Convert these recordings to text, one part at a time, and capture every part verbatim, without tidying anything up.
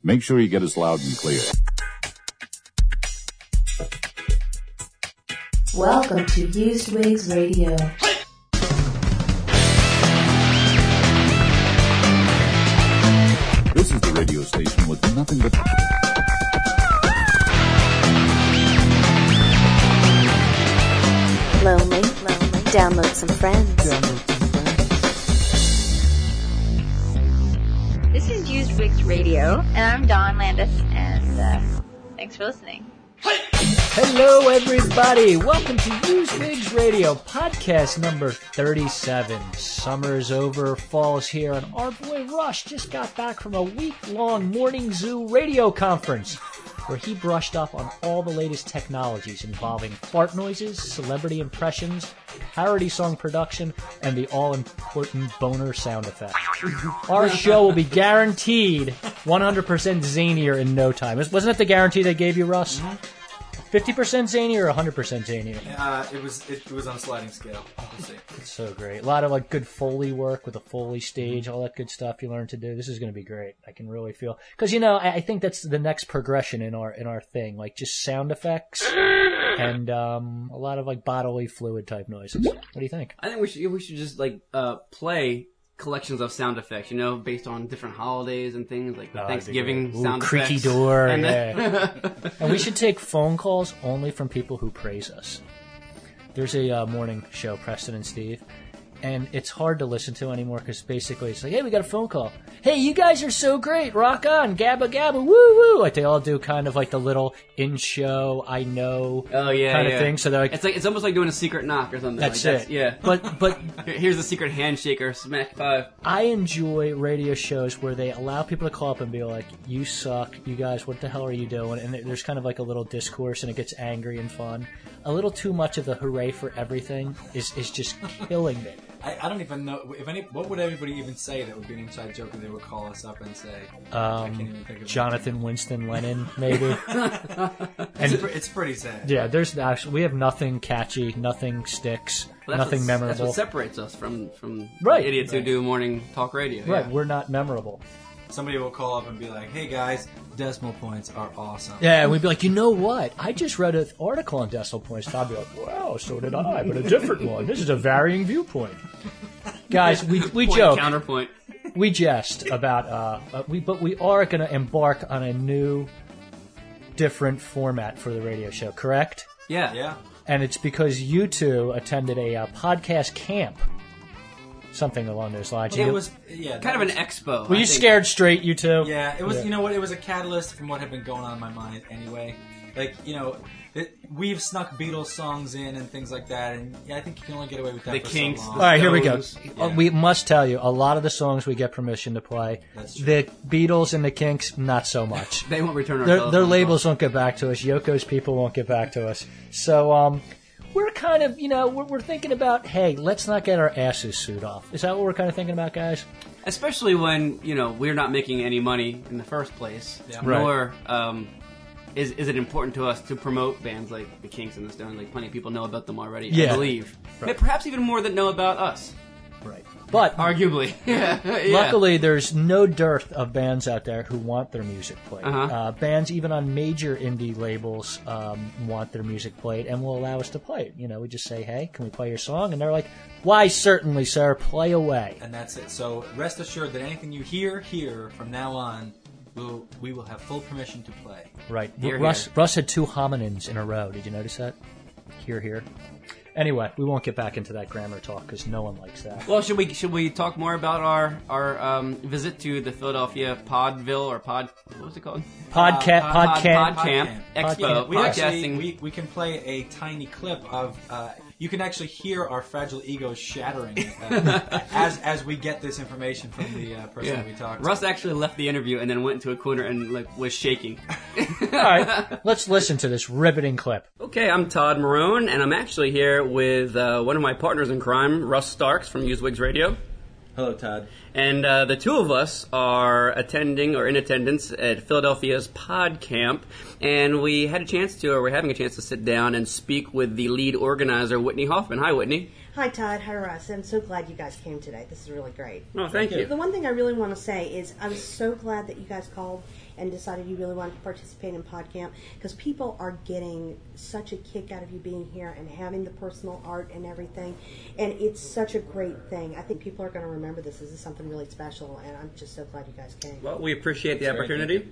Make sure you get us loud and clear. Welcome to Used Wigs Radio. This is the radio station with nothing but... Lonely, lonely. Download some friends. Download some friends. This is Used Wigs Radio, and I'm Dawn Landis, and uh, thanks for listening. Hello, everybody. Welcome to Used Wigs Radio, podcast number thirty-seven. Summer is over, fall is here, and our boy Rush just got back from a week-long Morning Zoo radio conference where he brushed up on all the latest technologies involving fart noises, celebrity impressions, parody song production, and the all-important boner sound effect. Our show will be guaranteed one hundred percent zanier in no time. Wasn't that the guarantee they gave you, Russ? Mm-hmm. fifty percent zanier or one hundred percent zanier? Uh, it was it, it was on a sliding scale. We'll see. It's so great. A lot of like good Foley work with a Foley stage, all that good stuff you learn to do. This is going to be great. I can really feel, because you know I, I think that's the next progression in our in our thing, like just sound effects and um, a lot of like bodily fluid type noises. What do you think? I think we should we should just like uh, play collections of sound effects, you know, based on different holidays and things, like the Oh, Thanksgiving Ooh, sound creaky effects. door, and yeah. then And we should take phone calls only from people who praise us. There's a uh, morning show, Preston and Steve, and it's hard to listen to anymore because basically it's like, hey, we got a phone call. Hey, you guys are so great. Rock on. Gabba gabba. Woo woo. Like they all do kind of like the little in-show, I know oh yeah, kind yeah. of thing. So they're like, it's like it's almost like doing a secret knock or something. that's like, it. That's, yeah. But, but Here's the secret handshake or smack five. I enjoy radio shows where they allow people to call up and be like, you suck, you guys, what the hell are you doing? And there's kind of like a little discourse and it gets angry and fun. A little too much of the hooray for everything is, is just killing me. I, I don't even know if any. What would everybody even say that would be an inside joke if they would call us up and say? I can't even Um, think of Jonathan Winston Lennon, maybe. It's, and pre- it's pretty sad. yeah, there's actually, we have nothing catchy, nothing sticks, Well, that's nothing what's- memorable. That's what separates us from from Right. the idiots who do morning talk radio. Right, Yeah. we're not memorable. Somebody will call up and be like, "Hey guys, decimal points are awesome." Yeah, and we'd be like, you know what? I just read an article on decimal points. I'd be like, wow, so did I, but a different one. This is a varying viewpoint. Guys, we we Point, joke, counterpoint. we jest about, uh, uh, we but we are going to embark on a new, different format for the radio show, correct? Yeah. Yeah. And it's because you two attended a uh, podcast camp, something along those lines. It You- was yeah. that Kind of an was- expo. were I you think. scared straight, you two? Yeah, it was. Yeah. You know what? It was a catalyst from what had been going on in my mind anyway. Like you know, it, we've snuck Beatles songs in and things like that, and yeah, I think you can only get away with that The for Kinks, so the long. All right, here we go. Stones. Uh, Yeah. We must tell you, a lot of the songs we get permission to play. That's true. The Beatles and the Kinks, not so much. They won't return our Their, telephone their calls. labels won't get back to us. Yoko's people won't get back to us. So um, we're kind of, you know, we're, we're thinking about, hey, let's not get our asses sued off. Is that what we're kind of thinking about, guys? Especially when, you know, we're not making any money in the first place. Yeah. Right. Nor um, is is it important to us to promote bands like the Kinks and the Stones. Like, plenty of people know about them already, Yeah. I believe. Right. Perhaps even more that know about us. Right. But Arguably. yeah. yeah. luckily, there's no dearth of bands out there who want their music played. Uh-huh. Uh, bands even on major indie labels um, want their music played and will allow us to play it. You know, we just say, hey, can we play your song? And they're like, why, certainly, sir, play away. And that's it. So rest assured that anything you hear here from now on, we'll, we will have full permission to play. Right. Here, Russ, here. Russ had two hominins in a row. Did you notice that? Here, here. Anyway, we won't get back into that grammar talk because no one likes that. Well, should we should we talk more about our our um, visit to the Philadelphia Podville or Pod what was it called? Podcat, Uh, pod, Pod, camp. Podcamp Podcamp. Expo. We podcasting. actually we, we can play a tiny clip of. Uh, you can actually hear our fragile egos shattering uh, as as we get this information from the uh, person that we talked to. Russ actually left the interview and then went into a corner and like was shaking. All right, let's listen to this riveting clip. Okay, I'm Todd Marone, and I'm actually here with uh, one of my partners in crime, Russ Starks from Used Wigs Radio. Hello, Todd. And uh, the two of us are attending or in attendance at Philadelphia's Pod Camp, and we had a chance to, or we're having a chance to sit down and speak with the lead organizer, Whitney Hoffman. Hi, Whitney. Hi, Todd. Hi, Russ. I'm so glad you guys came today. This is really great. Oh, thank you. The one thing I really want to say is I'm so glad that you guys called. and decided you really wanted to participate in PodCamp, because people are getting such a kick out of you being here and having the personal art and everything, and it's such a great thing. I think people are going to remember this. This is something really special, and I'm just so glad you guys came. Well, we appreciate the opportunity.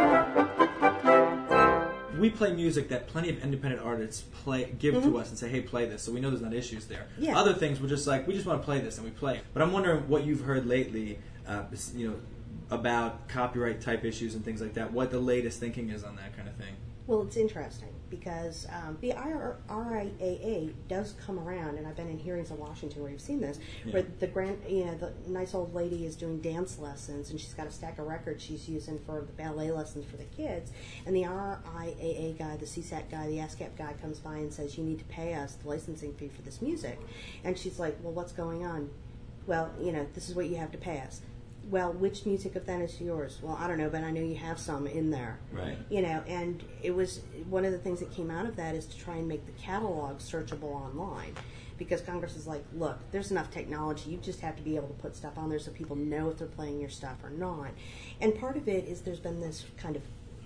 We play music that plenty of independent artists play, give Mm-hmm. to us and say, hey, play this. So we know there's not issues there. Yeah. Other things, we're just like, we just want to play this, and we play. But I'm wondering what you've heard lately, uh, you know, about copyright type issues and things like that. What the latest thinking is on that kind of thing. Well, it's interesting because um, the R I A A does come around, and I've been in hearings in Washington where you've seen this, Yeah. where the grand, you know, the nice old lady is doing dance lessons, and she's got a stack of records she's using for the ballet lessons for the kids, and the R I A A guy, the C SAT guy, the ASCAP guy comes by and says, you need to pay us the licensing fee for this music. And she's like, well, what's going on? Well, you know, this is what you have to pay us. Well, which music of that is yours? Well, I don't know, but I know you have some in there. Right. You know, and it was one of the things that came out of that is to try and make the catalog searchable online. Because Congress is like, look, there's enough technology. You just have to be able to put stuff on there so people know if they're playing your stuff or not. And part of it is there's been this kind of,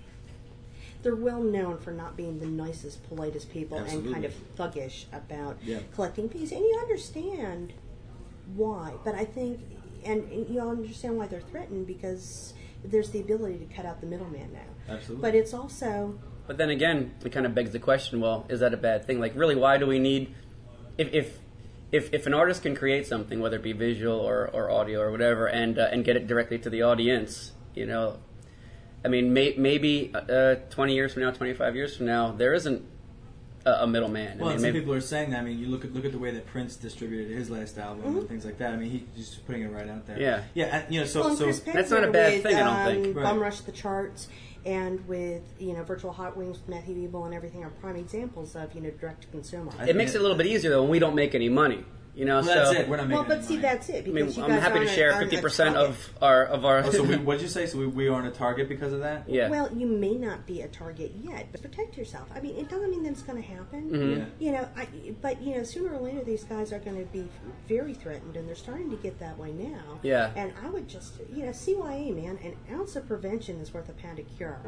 they're well known for not being the nicest, politest people Absolutely. and kind of thuggish about Yeah. collecting fees. And you understand why. But I think... And you understand why they're threatened, because there's the ability to cut out the middleman now. Absolutely. But it's also... But then again, it kind of begs the question, well, is that a bad thing? Like, really, why do we need... If if if, if an artist can create something, whether it be visual or, or audio or whatever, and uh, and get it directly to the audience, you know... I mean, may, maybe uh, twenty years from now, twenty-five years from now, there isn't a, a middleman. Well, I mean, and some maybe, people are saying that. I mean, you look at look at the way that Prince distributed his last album Mm-hmm. and things like that. I mean, he, he's just putting it right out there. Yeah. Yeah, and, you know, so... Well, and so Chris that's not a Penzer bad with, thing, I don't um, think. Right. Bum Rush the Charts and with, you know, Virtual Hot Wings with Matthew Ebel and everything are prime example of, you know, direct-to-consumer. I it makes it a little bit easier, though, when we don't make any money. You know, well, that's so... it. We're not making Well, but any see, money. that's it. I Because mean, you I'm guys happy to aren't a- share aren't a fifty percent target. of our... Of our Oh, so we, what'd you say? So we, we aren't a target because of that? yeah. Well, you may not be a target yet, but protect yourself. I mean, it doesn't mean that it's going to happen. Mm-hmm. Yeah. You know, I, but, you know, sooner or later these guys are going to be very threatened, and they're starting to get that way now. Yeah. And I would just, you know, C Y A, man, an ounce of prevention is worth a pound of cure.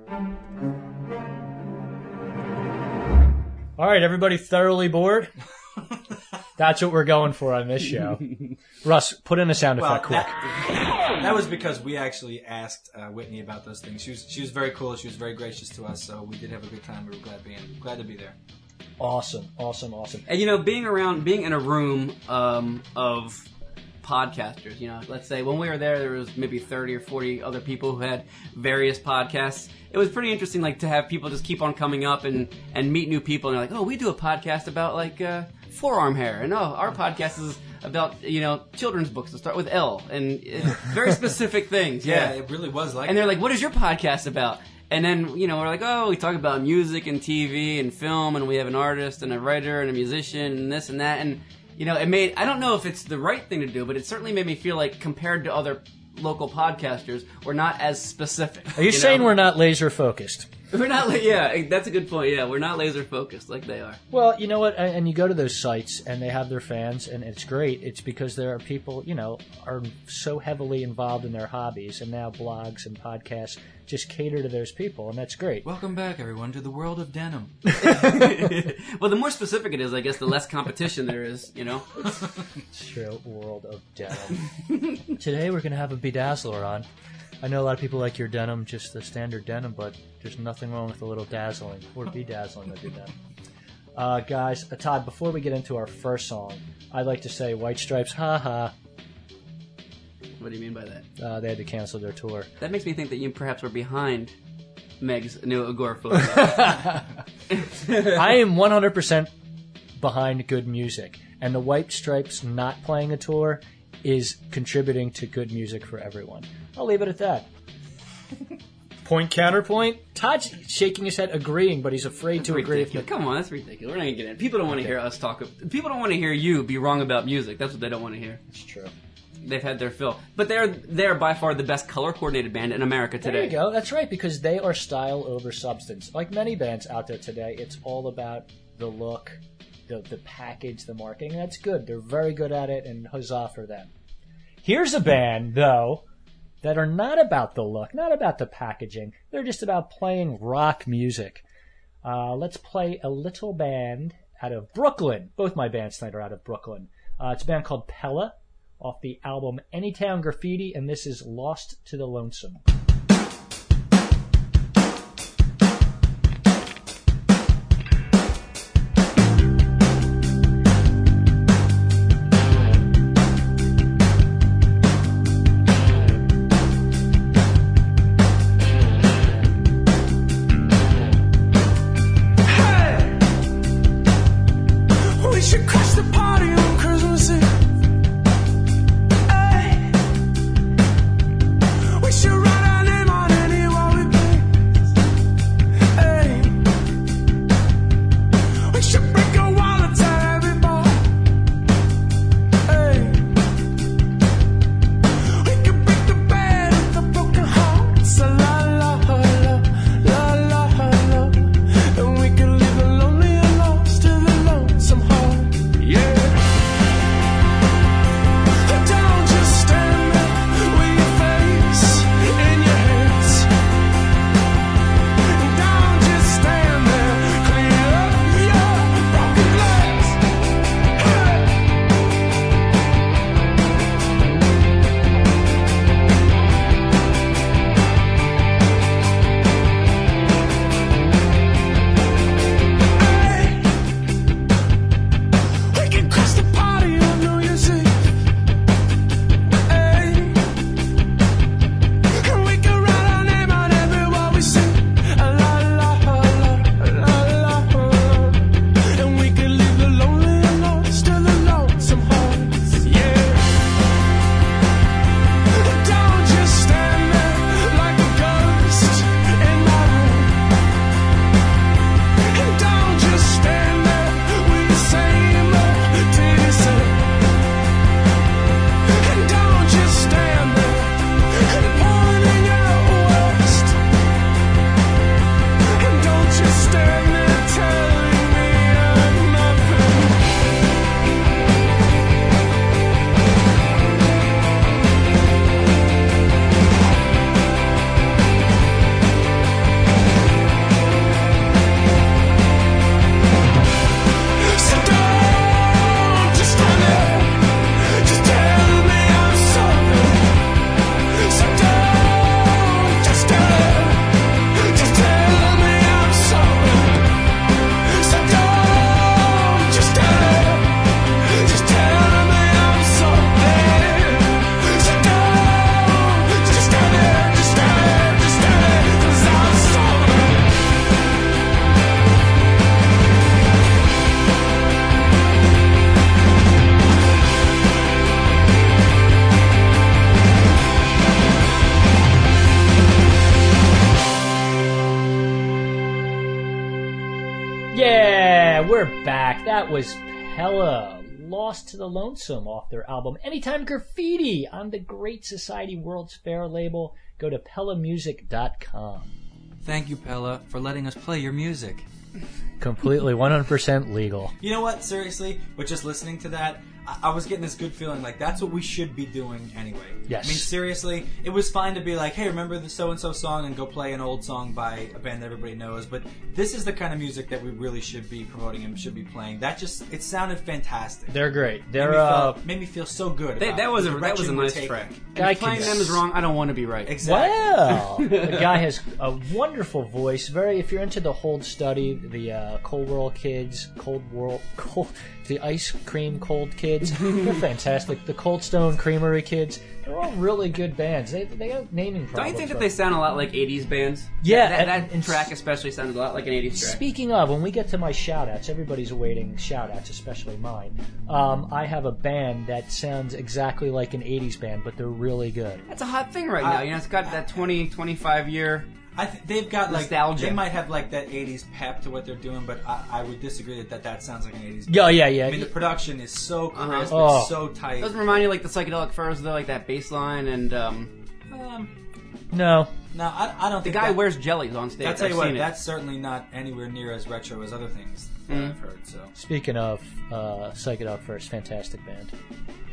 All right, everybody thoroughly bored? That's what we're going for on this show. Russ, put in a sound Well, effect quick. that, that was because we actually asked uh, Whitney about those things. She was she was very cool. She was very gracious to us, so we did have a good time. We were glad being glad to be there. Awesome, awesome, awesome. And, you know, being around, being in a room um, of podcasters, you know, let's say when we were there, there was maybe thirty or forty other people who had various podcasts. It was pretty interesting, like, to have people just keep on coming up and, and meet new people. And they're like, oh, we do a podcast about, like, uh, forearm hair. And, oh, our podcast is about, you know, children's books that start with L. And uh, very specific things, yeah. it really was like. And they're that. like, what is your podcast about? And then, you know, we're like, oh, we talk about music and T V and film, and we have an artist and a writer and a musician and this and that. And, you know, it made, I don't know if it's the right thing to do, but it certainly made me feel like compared to other local podcasters, we're not as specific. Are you, know? saying we're not laser focused? We're not, like, yeah, that's a good point. Yeah, we're not laser focused like they are. Well, you know what? And and you go to those sites and they have their fans, and it's great. It's because there are people, you know, are so heavily involved in their hobbies, and now blogs and podcasts just cater to those people, and that's great. Welcome back, everyone, to the world of denim. Well, the more specific it is, I guess, the less competition there is, you know? It's true. World of denim. Today we're going to have a bedazzler on. I know a lot of people like your denim, just the standard denim, but there's nothing wrong with a little dazzling or bedazzling of your denim. Uh, guys, uh, Todd, before we get into our first song, I'd like to say White Stripes, ha ha. What do you mean by that? Uh, they had to cancel their tour. That makes me think that you perhaps were behind Meg's new agoraphobe. I am one hundred percent behind good music, and the White Stripes not playing a tour is contributing to good music for everyone. I'll leave it at that. Point counterpoint. Todd's shaking his head, agreeing, but he's afraid to agree with me. Ridiculous. Come on, that's ridiculous. We're not gonna get in. People don't want to hear us talk. People don't want to hear you be wrong about music. That's what they don't want to hear. It's true. They've had their fill, but they're they're by far the best color coordinated band in America today. There you go. That's right, because they are style over substance. Like many bands out there today, it's all about the look, the the package, the marketing. That's good. They're very good at it, and huzzah for them. Here's a band, though, that are not about the look, not about the packaging. They're just about playing rock music. Uh, let's play a little band out of Brooklyn. Both my bands tonight are out of Brooklyn. Uh, it's a band called Pella off the album Anytown Graffiti, and this is Lost to the Lonesome. That was Pella, Lost to the Lonesome, off their album Anytime Graffiti on the Great Society World's Fair label. Go to pella music dot com. Thank you, Pella, for letting us play your music. Completely one hundred percent legal. You know what? Seriously, with just listening to that, I, I was getting this good feeling like that's what we should be doing anyway. Yes. I mean, seriously, it was fine to be like, hey, remember the so-and-so song and go play an old song by a band that everybody knows, but this is the kind of music that we really should be promoting and should be playing. That just, it sounded fantastic. They're great. They're, made me, uh... feel, made me feel so good They, about that it. was a, The that was a direction we're nice taking. track. Guy And playing can- them is wrong. I don't want to be right. Exactly. Well, the guy has a wonderful voice. Very, if you're into the Hold Study, the uh, Cold World Kids, Cold World, Cold, the Ice Cream Cold Kids, they're fantastic. The Cold Stone Creamery Kids, they're all really good bands. They they have naming problems. Don't you think that but- they sound a lot like eighties bands? Yeah, That, that, and- and track especially sounded a lot like an eighties track. Speaking of, when we get to my shout-outs, everybody's awaiting shout-outs, especially mine. Um, I have a band that sounds exactly like an eighties band, but they're really good. That's a hot thing right now. You know, it's got that twenty, twenty-five year... I th- they've got like Nostalgia. they might have like that eighties pep to what they're doing, but I, I would disagree that, that that sounds like an eighties. Yeah, yeah, yeah. I mean, the production is so crisp, Uh-huh. it's so tight. Doesn't remind you like the Psychedelic Furs, though, like that bass line and... Um, Um, No. no, I, I don't the think guy that, wears jellies on stage. I'll tell I've you what, seen it. that's certainly not anywhere near as retro as other things that Mm. I've heard. So Speaking of uh, Psychedelic First, fantastic band.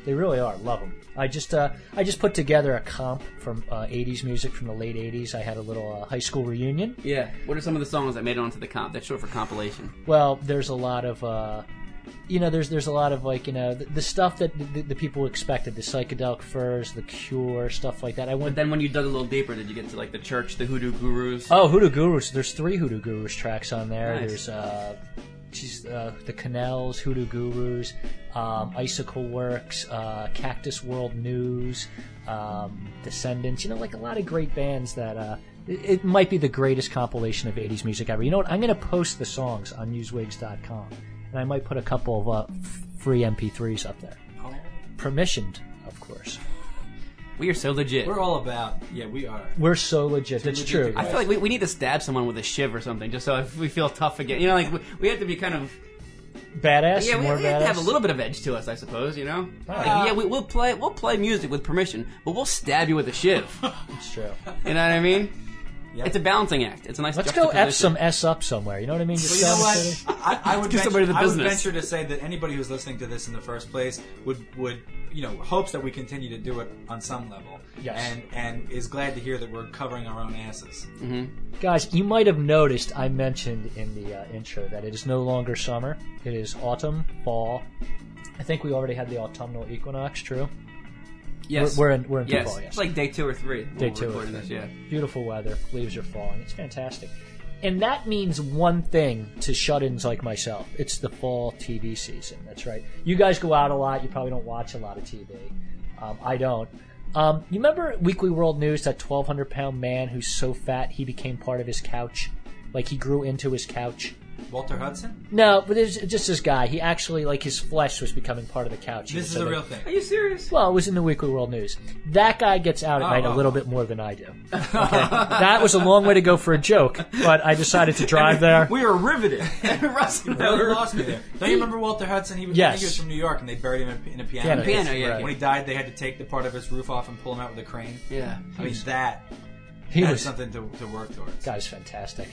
They really are. Love them. I just uh, I just put together a comp from uh, eighties music from the late eighties. I had a little uh, high school reunion. Yeah. What are some of the songs that made it onto the comp? That's short for compilation. Well, there's a lot of, uh, you know, there's there's a lot of like, you know, the, the stuff that the, the people expected, the Psychedelic Furs, the Cure, stuff like that. I But went. then when you dug a little deeper, did you get to like the Church, the Hoodoo Gurus? Oh, Hoodoo Gurus. There's three Hoodoo Gurus tracks on there. Nice. There's uh, geez, uh, the Canals, Hoodoo Gurus, um, Icicle Works, uh, Cactus World News, um, Descendants. You know, like a lot of great bands that. Uh, it, it might be the greatest compilation of eighties music ever. You know what? I'm going to post the songs on used wigs dot com, and I might put a couple of uh, f- free M P threes up there. Oh. Permissioned, of course. We are so legit. We're all about. Yeah, we are. We're so legit. That's legit true. to I feel like we, we need to stab someone with a shiv or something, just so if we feel tough again. You know, like we, we have to be kind of Badass. yeah, we, more we badass. have to have a little bit of edge to us, I suppose. You know, like, yeah, we, we'll play we'll play music with permission, but we'll stab you with a shiv. It's true. You know what I mean? Yep. It's a balancing act. It's a nice. Let's go F juxtaposition. some S up somewhere. You know what I mean? Just Well, you know sell what? the city. I, I would Do venture, somebody the I would business. venture to say that anybody who's listening to this in the first place would would you know hopes that we continue to do it on some level. Yes. And and is glad to hear that we're covering our own asses. Guys, you might have noticed I mentioned in the uh, intro that it is no longer summer. It is autumn, fall. I think we already had the autumnal equinox, true? Yes, We're, we're in, we're in yes. fall, yes. It's like day two or three. when Day we're two or recording three. this. Yeah. Beautiful weather, leaves are falling. It's fantastic. And that means one thing to shut-ins like myself. It's the fall T V season. That's right. You guys go out a lot. You probably don't watch a lot of T V. Um, I don't. Um, you remember Weekly World News, that twelve hundred pound man who's so fat he became part of his couch? Like he grew into his couch? Walter Hudson? No, but it's just this guy. He actually, like, his flesh was becoming part of the couch. He This was is so a big. real thing. Are you serious? Well, it was in the Weekly World News. That guy gets out at Oh, night a oh, little oh. bit more than I do. Okay? That was a long way to go for a joke, but I decided to drive there. We were riveted. Russ, You really lost me there. Don't you remember Walter Hudson? He was, I Yes. think he was from New York, and they buried him in, in a piano. Piano case. Piano, yeah, right. When he died, they had to take the part of his roof off and pull him out with a crane. Yeah. I mean, that, He that was is something to, to work towards. guy's fantastic.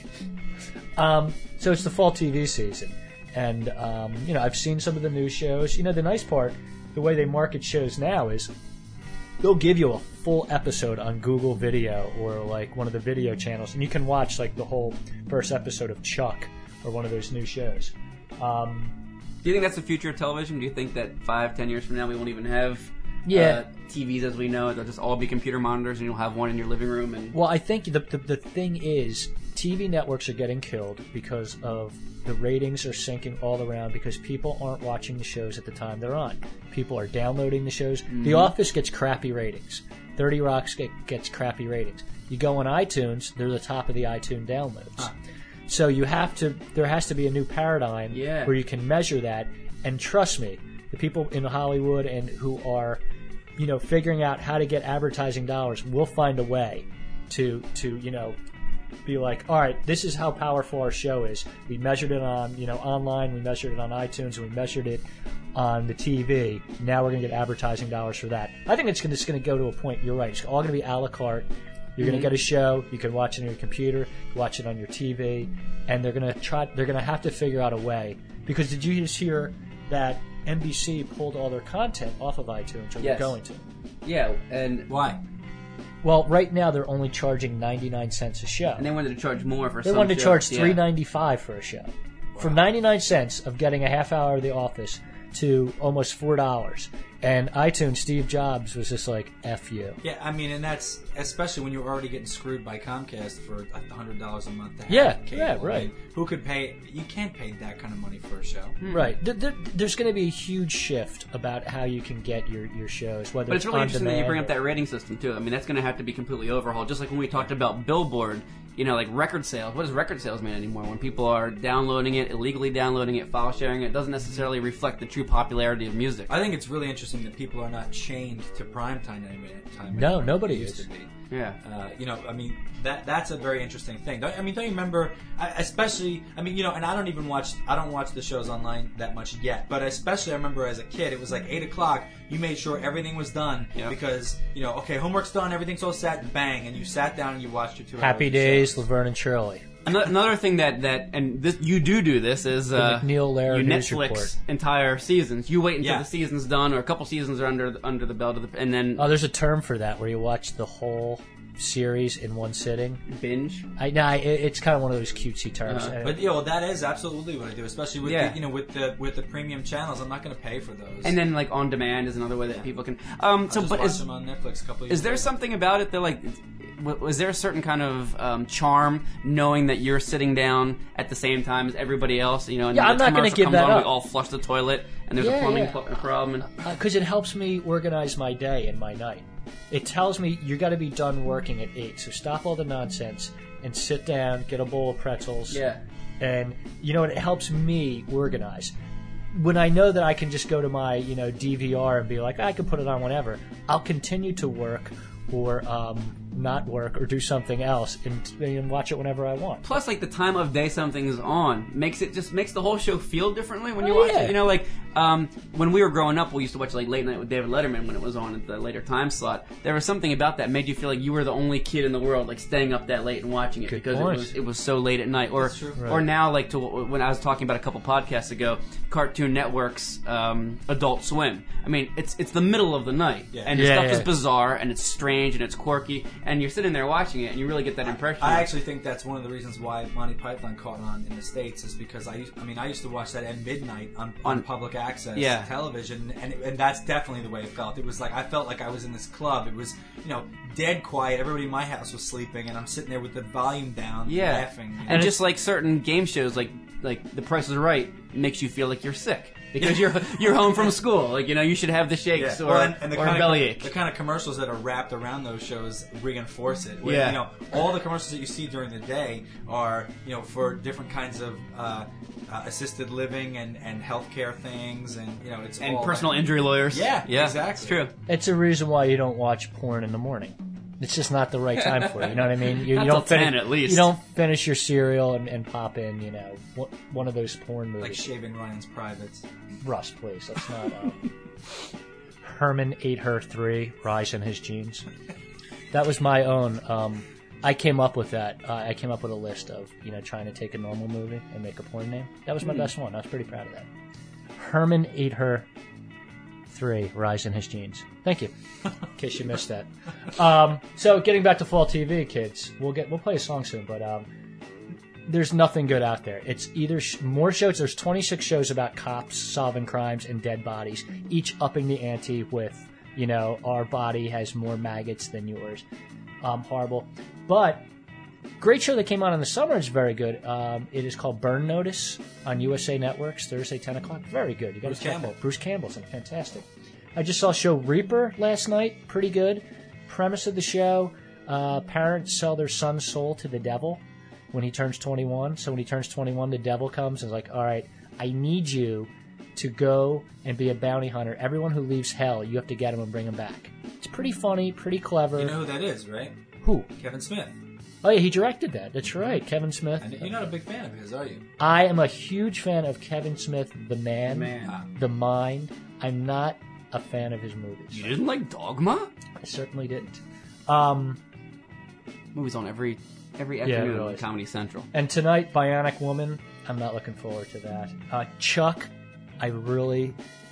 Um, so it's the fall T V season, and um, you know I've seen some of the news shows. You know the nice part, the way they market shows now is they'll give you a full episode on Google Video or like one of the video channels, and you can watch like the whole first episode of Chuck or one of those new shows. Um, Do you think that's the future of television? Do you think that five, ten years from now we won't even have Yeah. uh, T Vs as we know it? They'll just all be computer monitors, and you'll have one in your living room. And Well, I think the, the the thing is, T V networks are getting killed because of the ratings are sinking all around because people aren't watching the shows at the time they're on. People are downloading the shows. The Office gets crappy ratings. thirty Rocks get, gets crappy ratings. You go on iTunes, they're the top of the iTunes downloads. So you have to. There has to be a new paradigm Yeah. where you can measure that. And trust me, the people in Hollywood and who are, you know, figuring out how to get advertising dollars will find a way to to you know be like, all right, this is how powerful our show is. We measured it on you know online, we measured it on iTunes, and we measured it on the T V. Now we're going to get advertising dollars for that. I think it's going to go to a point. You're right. It's all going to be a la carte. You're going to get a show. You can watch it on your computer, watch it on your T V, and they're going to try. They're going to have to figure out a way. Because did you just hear that N B C pulled all their content off of iTunes, or Yes. they're going to? yeah, and Why? Well, right now they're only charging ninety-nine cents a show. and they wanted to charge more for. They some wanted to shows. charge Yeah. three ninety-five for a show. From ninety-nine cents of getting a half hour of The Office to almost four dollars. And iTunes, Steve Jobs was just like, F you. Yeah, I mean, and that's especially when you're already getting screwed by Comcast for a hundred dollars a month. To have Yeah, cable. yeah, I right. mean, who could pay? You can't pay that kind of money for a show. Right. There, there, there's going to be a huge shift about how you can get your, your shows, whether But it's really on interesting that you demand bring up or- that rating system too. I mean, that's going to have to be completely overhauled. Just like when we talked about Billboard, you know, like record sales. What does record sales mean anymore? When people are downloading it, illegally downloading it, file sharing it, it doesn't necessarily reflect the true popularity of music. I think it's really interesting that people are not chained to prime time anymore. Time No, anymore nobody like it used is. to be. Yeah. Uh, you know, I mean, that that's a very interesting thing. Don't, I mean, don't you remember? I, especially, I mean, you know, and I don't even watch. I don't watch the shows online that much yet. But especially, I remember as a kid, it was like eight o'clock. You made sure everything was done Yeah. because you know, okay, homework's done, everything's all set, bang, and you sat down and you watched your two. Happy hours of Days, shows. Laverne and Shirley. Another, another thing that, that and this you do do this is uh, McNeil Lehrer you News Netflix Report. entire seasons. You wait until Yeah. the season's done, or a couple seasons are under under the belt of the, and then Oh, there's a term for that where you watch the whole series in one sitting. binge. I know it, it's kind of one of those cutesy terms. Uh-huh. And- But you know that is absolutely what I do, especially with Yeah. the, you know with the with the premium channels. I'm not going to pay for those. And then like on demand is another way that people can. Um, so, I just but watched is them on Netflix a couple of years is there ago. something about it that like? w- Was there a certain kind of um, charm knowing that you're sitting down at the same time as everybody else? You know, and Yeah, the I'm not gonna commercial give comes that on, up. We all flush the toilet, and there's Yeah, a plumbing yeah. pl- problem. And, because it helps me organize my day and my night. It tells me you got to be done working at eight, so stop all the nonsense and sit down, get a bowl of pretzels. Yeah. And you know, it helps me organize. When I know that I can just go to my you know D V R and be like, I can put it on whenever, I'll continue to work or um, not work or do something else and, and watch it whenever I want. Plus, like the time of day something's on makes it just makes the whole show feel differently when you Oh, watch yeah. it. You know, like um, when we were growing up, we used to watch like Late Night with David Letterman when it was on at the later time slot. There was something about that made you feel like you were the only kid in the world, like staying up that late and watching it Good because it point. was it was so late at night. Or That's true. or Right. now, like to when I was talking about a couple podcasts ago, Cartoon Network's um, Adult Swim. I mean, it's it's the middle of the night, Yeah. and the Yeah, stuff yeah. is bizarre and it's strange and it's quirky, and you're sitting there watching it, and you really get that impression. I actually think that's one of the reasons why Monty Python caught on in the States is because I used, I mean I used to watch that at midnight on, on, On- public access Yeah. television and it, and that's definitely the way it felt. It was like I felt like I was in this club. It was you know dead quiet. Everybody in my house was sleeping and I'm sitting there with the volume down, Yeah, laughing. you know. and just like certain game shows, like like The Price is Right, makes you feel like you're sick because you're you're home from school. Like you know, you should have the shakes Yeah. or, Well, and, and the or kind a of, bellyache. The kind of commercials that are wrapped around those shows reinforce it. Where, Yeah. You know, all the commercials that you see during the day are, you know, for different kinds of uh, uh, assisted living and, and healthcare things, and you know, it's and all personal that. injury lawyers. Yeah, yeah, exactly. It's true. It's a reason why you don't watch porn in the morning. It's just not the right time for it. You know what I mean? You, Not you don't till finish, ten at least. You don't finish your cereal and, and pop in, you know, one- one of those porn movies. Like shaving Ryan's privates. Russ, please. That's not. Um, Herman ate her three. Rise in his jeans. That was my own. Um, I came up with that. Uh, I came up with a list of you know trying to take a normal movie and make a porn name. That was my best one. I was pretty proud of that. Herman ate her three. Rise in his jeans. Thank you. In case you missed that. Um, so getting back to fall T V, kids, we'll get we'll play a song soon, but. Um, There's nothing good out there. It's either sh- more shows. There's twenty-six shows about cops solving crimes and dead bodies, each upping the ante with, you know, our body has more maggots than yours. Um, horrible. But great show that came out in the summer is very good. Um, it is called Burn Notice on U S A Networks, Thursday, ten o'clock. Very good. You got to Bruce check Campbell. that. Bruce Campbell's fantastic. I just saw show Reaper last night. Pretty good. Premise of the show, uh, parents sell their son's soul to the devil when he turns twenty-one. So when he turns twenty-one, the devil comes and is like, all right, I need you to go and be a bounty hunter. Everyone who leaves hell, you have to get him and bring him back. It's pretty funny, pretty clever. You know who that is, right? Who? Kevin Smith. Oh, yeah, he directed that. That's right. Kevin Smith. And you're not a big fan of his, are you? I am a huge fan of Kevin Smith, the man, Man. the mind. I'm not a fan of his movies. You didn't like Dogma? I certainly didn't. Um, Movies on every every Yeah, afternoon really. on Comedy Central. And tonight, Bionic Woman. I'm not looking forward to that. Uh, Chuck, I really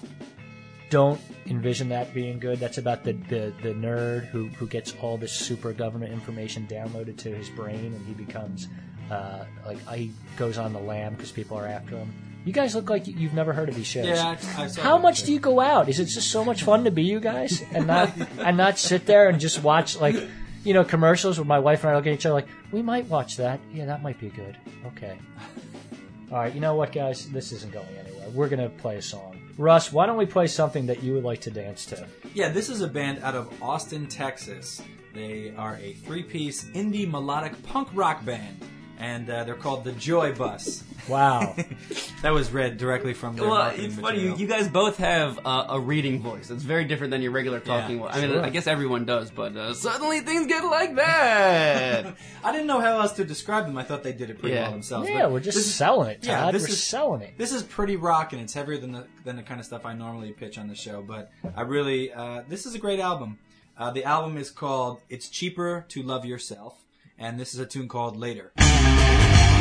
don't envision that being good. That's about the, the, the nerd who, who gets all this super government information downloaded to his brain, and he becomes uh, like he goes on the lam because people are after him. You guys look like you've never heard of these shows. Yeah, I, I saw How that. much do you go out? Is it just so much fun to be you guys and not and not sit there and just watch like you know commercials where my wife and I look at each other like we might watch that. Yeah, that might be good. Okay. All right. You know what, guys? This isn't going anywhere. We're gonna play a song. Russ, why don't we play something that you would like to dance to? Yeah, this is a band out of Austin, Texas. They are a three-piece indie melodic punk rock band, and uh, they're called the Joy Bus. Wow. That was read directly from their Well, marketing it's funny. You, material. you guys both have uh, a reading voice. It's very different than your regular talking Yeah, voice. I mean, sure. I guess everyone does, but uh, suddenly things get like that. I didn't know how else to describe them. I thought they did it pretty Yeah. well themselves. Yeah, but we're just this is- selling it, yeah, Todd. this we're is- selling it. This is pretty rock, and it's heavier than the than the kind of stuff I normally pitch on the show. But I really, uh, this is a great album. Uh, the album is called "It's Cheaper to Love Yourself," and this is a tune called "Later."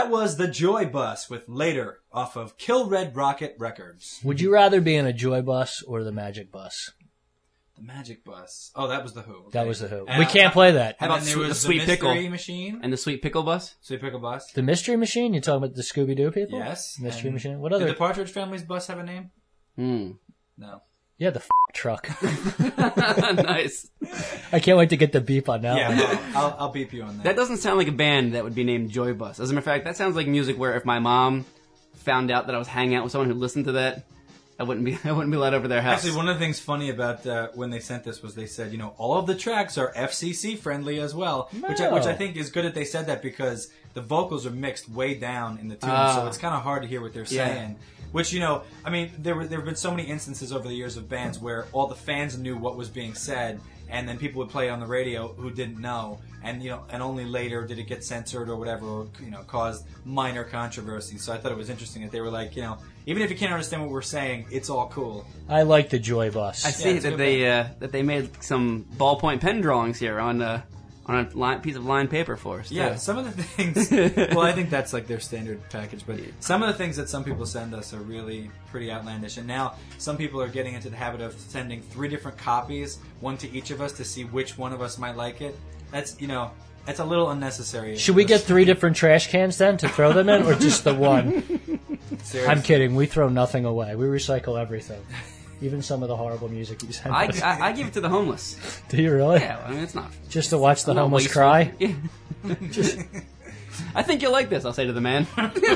That was the Joy Bus with Later off of Kill Red Rocket Records. Would you rather be in a Joy Bus or the Magic Bus? The Magic Bus. Oh, that was the Who. Okay. That was the Who. And we I- can't play that. And How then about there the was Sweet the Pickle? Mystery Machine. And the Sweet Pickle Bus? Sweet Pickle Bus. The Mystery Machine? You talking about the Scooby-Doo people? Yes. Mystery And Machine. What Did other? the Partridge Family's bus have a name? Hmm. No. Yeah, the f- truck. Nice. I can't wait to get the beep on that Yeah, one. no, I'll, I'll beep you on that. That doesn't sound like a band that would be named Joy Bus. As a matter of fact, that sounds like music where if my mom found out that I was hanging out with someone who listened to that, I wouldn't be I wouldn't be let over their house. Actually, one of the things funny about uh, when they sent this was they said, you know, all of the tracks are F C C friendly as well, which I, which I think is good that they said that because the vocals are mixed way down in the tune, Ah. so it's kind of hard to hear what they're Yeah. saying. Which, you know, I mean, there were there have been so many instances over the years of bands where all the fans knew what was being said, and then people would play it on the radio who didn't know, and you know, and only later did it get censored or whatever, or you know, caused minor controversy. So I thought it was interesting that they were like, you know, even if you can't understand what we're saying, it's all cool. I like the Joy Bus. I see it's a that good they uh, that they made some ballpoint pen drawings here on uh, on a line, piece of lined paper for us. Yeah, too. some of the things. Well, I think that's like their standard package, but some of the things that some people send us are really pretty outlandish. And now some people are getting into the habit of sending three different copies, one to each of us, to see which one of us might like it. That's you know, that's a little unnecessary. Should we get three different trash cans then to throw them in, or just the one? Seriously. I'm kidding. We throw nothing away. We recycle everything, even some of the horrible music you send I, us. I, I give it to the homeless. Do you really? Yeah, I mean it's not Just to watch the not homeless wasteful. cry? Yeah. Just, I think you'll like this. I'll say to the man.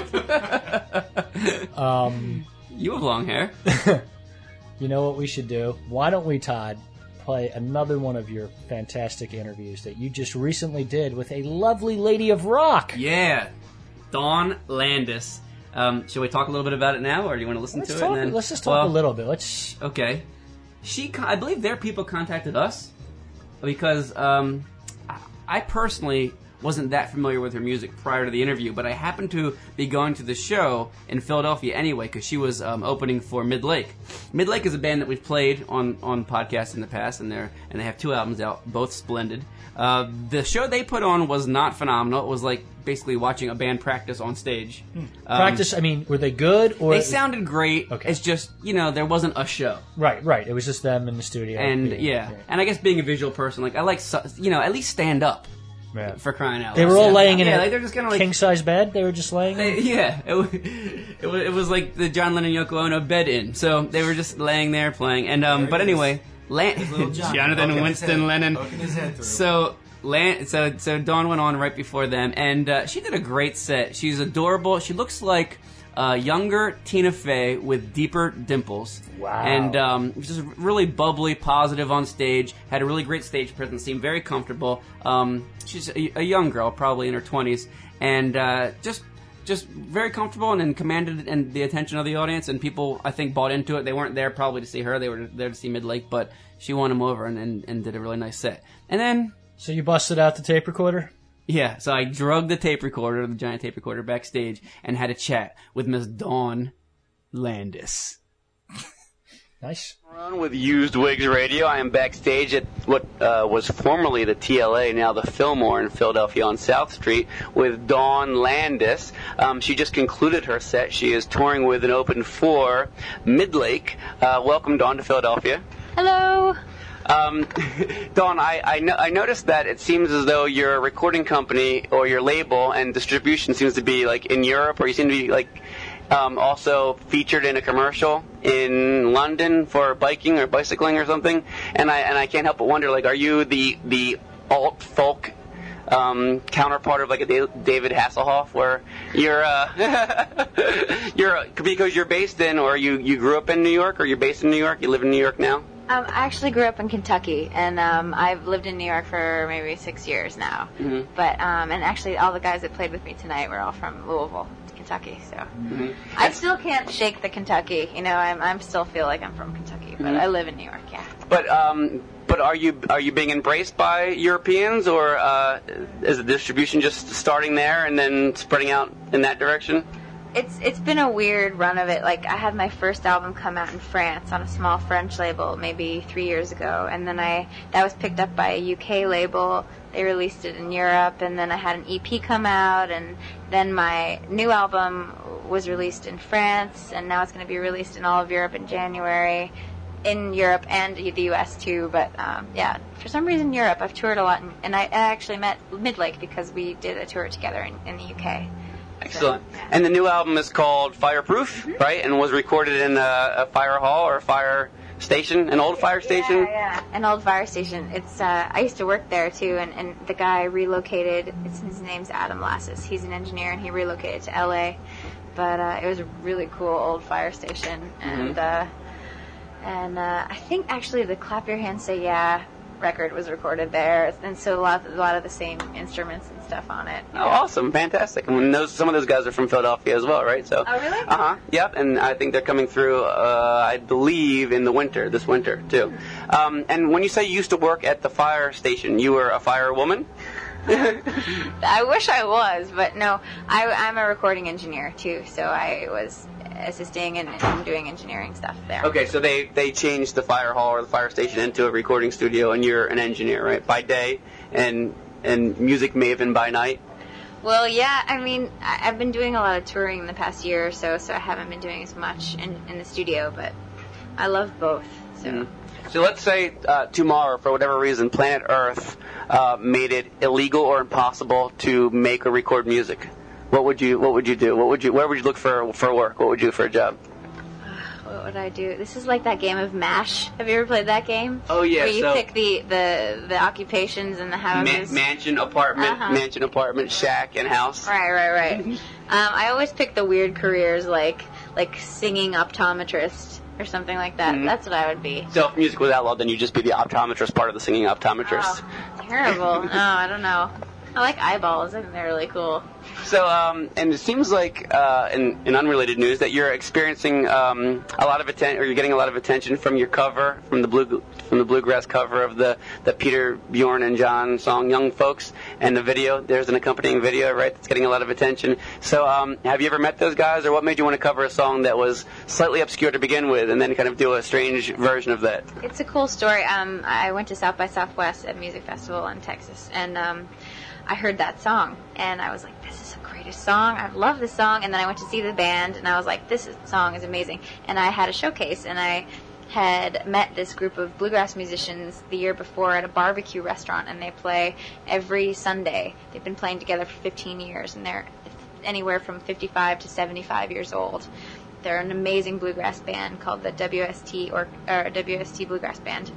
Um, You have long hair. you know what we should do? Why don't we, Todd, play another one of your fantastic interviews that you just recently did with a lovely lady of rock? Yeah, Dawn Landis. Um, should we talk a little bit about it now, or do you want to listen Let's to talk. it? And then, Let's just talk well, a little bit. Let's. Okay. She, con- I believe their people contacted us because um, I- I personally wasn't that familiar with her music prior to the interview, but I happened to be going to the show in Philadelphia anyway because she was um, opening for Midlake. Midlake is a band that we've played on on podcasts in the past, and they're and they have two albums out, both splendid. Uh, the show they put on was not phenomenal. It was like basically watching a band practice on stage. Um, Practice. I mean, were they good or? They sounded great. Okay. It's just, you know, there wasn't a show. Right, right. It was just them in the studio. And being- yeah, and I guess being a visual person, like I like, su- you know, at least stand up Yeah. for crying out loud. They were all Yeah. laying in yeah, a like they're just kind of like king size bed. They were just laying. they- in? yeah, it, wa- it was it was like the John Lennon Yoko Ono bed in. So they were just laying there playing. And um, There but he anyway, Lan- Little John, Jonathan poking his Winston head- Lennon. poking his head through. So. Lan- so so Dawn went on right before them, and uh, she did a great set. She's adorable. She looks like uh, younger Tina Fey with deeper dimples. Wow. And um, just really bubbly, positive on stage. Had a really great stage presence. Seemed very comfortable. Um, she's a, a young girl, probably in her twenties, and uh, just just very comfortable and, and commanded and the attention of the audience. And people, I think, bought into it. They weren't there probably to see her. They were there to see Midlake, but she won them over and, and, and did a really nice set. And then. So you busted out the tape recorder? Yeah, so I drugged the tape recorder, the giant tape recorder, backstage and had a chat with Miss Dawn Landis. Nice. On with Used Wigs Radio. I am backstage at what uh, was formerly the T L A, now the Fillmore in Philadelphia on South Street, with Dawn Landis. Um, she just concluded her set. She is touring with and open for Midlake. Uh, welcome, Dawn, to Philadelphia. Hello. Um, Dawn, I, I, no, I noticed that it seems as though your recording company or your label and distribution seems to be like in Europe, or you seem to be like um, also featured in a commercial in London for biking or bicycling or something. And I and I can't help but wonder, like, are you the the alt folk um, counterpart of like a David Hasselhoff, where you're uh, you're because you're based in, or you you grew up in New York, or you're based in New York, you live in New York now? Um, I actually grew up in Kentucky, and um, I've lived in New York for maybe six years now. Mhm. But um, and actually, all the guys that played with me tonight were all from Louisville, Kentucky. So Mhm. I still can't shake the Kentucky. You know, I'm I'm still feel like I'm from Kentucky, but Mhm. I live in New York. Yeah. But um, but are you are you being embraced by Europeans, or uh, is the distribution just starting there and then spreading out in that direction? it's it's been a weird run of it. Like, I had my first album come out in France on a small French label maybe three years ago, and then I that was picked up by a U K label. They released it in Europe, and then I had an E P come out, and then my new album was released in France, and now it's going to be released in all of Europe in January, in Europe and the U S too. But um, yeah, for some reason Europe, I've toured a lot, and, and I, I actually met Midlake because we did a tour together in, in the U K. Excellent. So, yeah. And the new album is called Fireproof, mm-hmm. right? And was recorded in a, a fire hall or a fire station, an old fire station? Yeah, yeah. An old fire station. It's. Uh, I used to work there, too, and, and the guy relocated. It's, his name's Adam Lasses. He's an engineer, and he relocated to L A. But uh, it was a really cool old fire station. And, mm-hmm. uh, and uh, I think, actually, the Clap Your Hands Say Yeah record was recorded there, and so a lot, a lot of the same instruments and stuff on it. Oh, awesome, fantastic! And those, some of those guys are from Philadelphia as well, right? So. Oh, really? Uh huh. Yep. And I think they're coming through. Uh, I believe in the winter, this winter too. Um, and when you say you used to work at the fire station, you were a firewoman? I wish I was, but no. I, I'm a recording engineer too, so I was assisting and, and doing engineering stuff there. Okay, so they, they changed the fire hall or the fire station into a recording studio, and you're an engineer, right? By day, and and music maven by night? Well, yeah, I mean, I, I've been doing a lot of touring in the past year or so, so I haven't been doing as much in, in the studio, but I love both, so... Mm-hmm. So let's say uh, tomorrow, for whatever reason, planet Earth uh, made it illegal or impossible to make or record music. What would you What would you do? What would you Where would you look for for work? What would you do for a job? What would I do? This is like that game of MASH. Have you ever played that game? Oh yeah. Where you so pick the, the, the occupations and the houses. Ma- mansion, apartment, uh-huh. mansion, apartment, shack, and house. Right, right, right. um, I always pick the weird careers like like singing optometrist or something like that. Mm-hmm. That's what I would be. So if music was outlawed, then you'd just be the optometrist part of the singing optometrist. Oh, terrible. No, I don't know. I like eyeballs. I think they're really cool. So, um, and it seems like, uh, in, in unrelated news, that you're experiencing um, a lot of attention, or you're getting a lot of attention from your cover, from the blue, from the bluegrass cover of the, the Peter, Bjorn, and John song "Young Folks," and the video. There's an accompanying video, right? That's getting a lot of attention. So, um, have you ever met those guys, or what made you want to cover a song that was slightly obscure to begin with, and then kind of do a strange version of that? It's a cool story. Um, I went to South by Southwest at Music Festival in Texas, and um, I heard that song, and I was like, this is the greatest song. I love this song. And then I went to see the band, and I was like, this is, song is amazing. And I had a showcase, and I had met this group of bluegrass musicians the year before at a barbecue restaurant, and they play every Sunday. They've been playing together for fifteen years, and they're anywhere from fifty-five to seventy-five years old. They're an amazing bluegrass band called the W S T or, or W S T Bluegrass Band.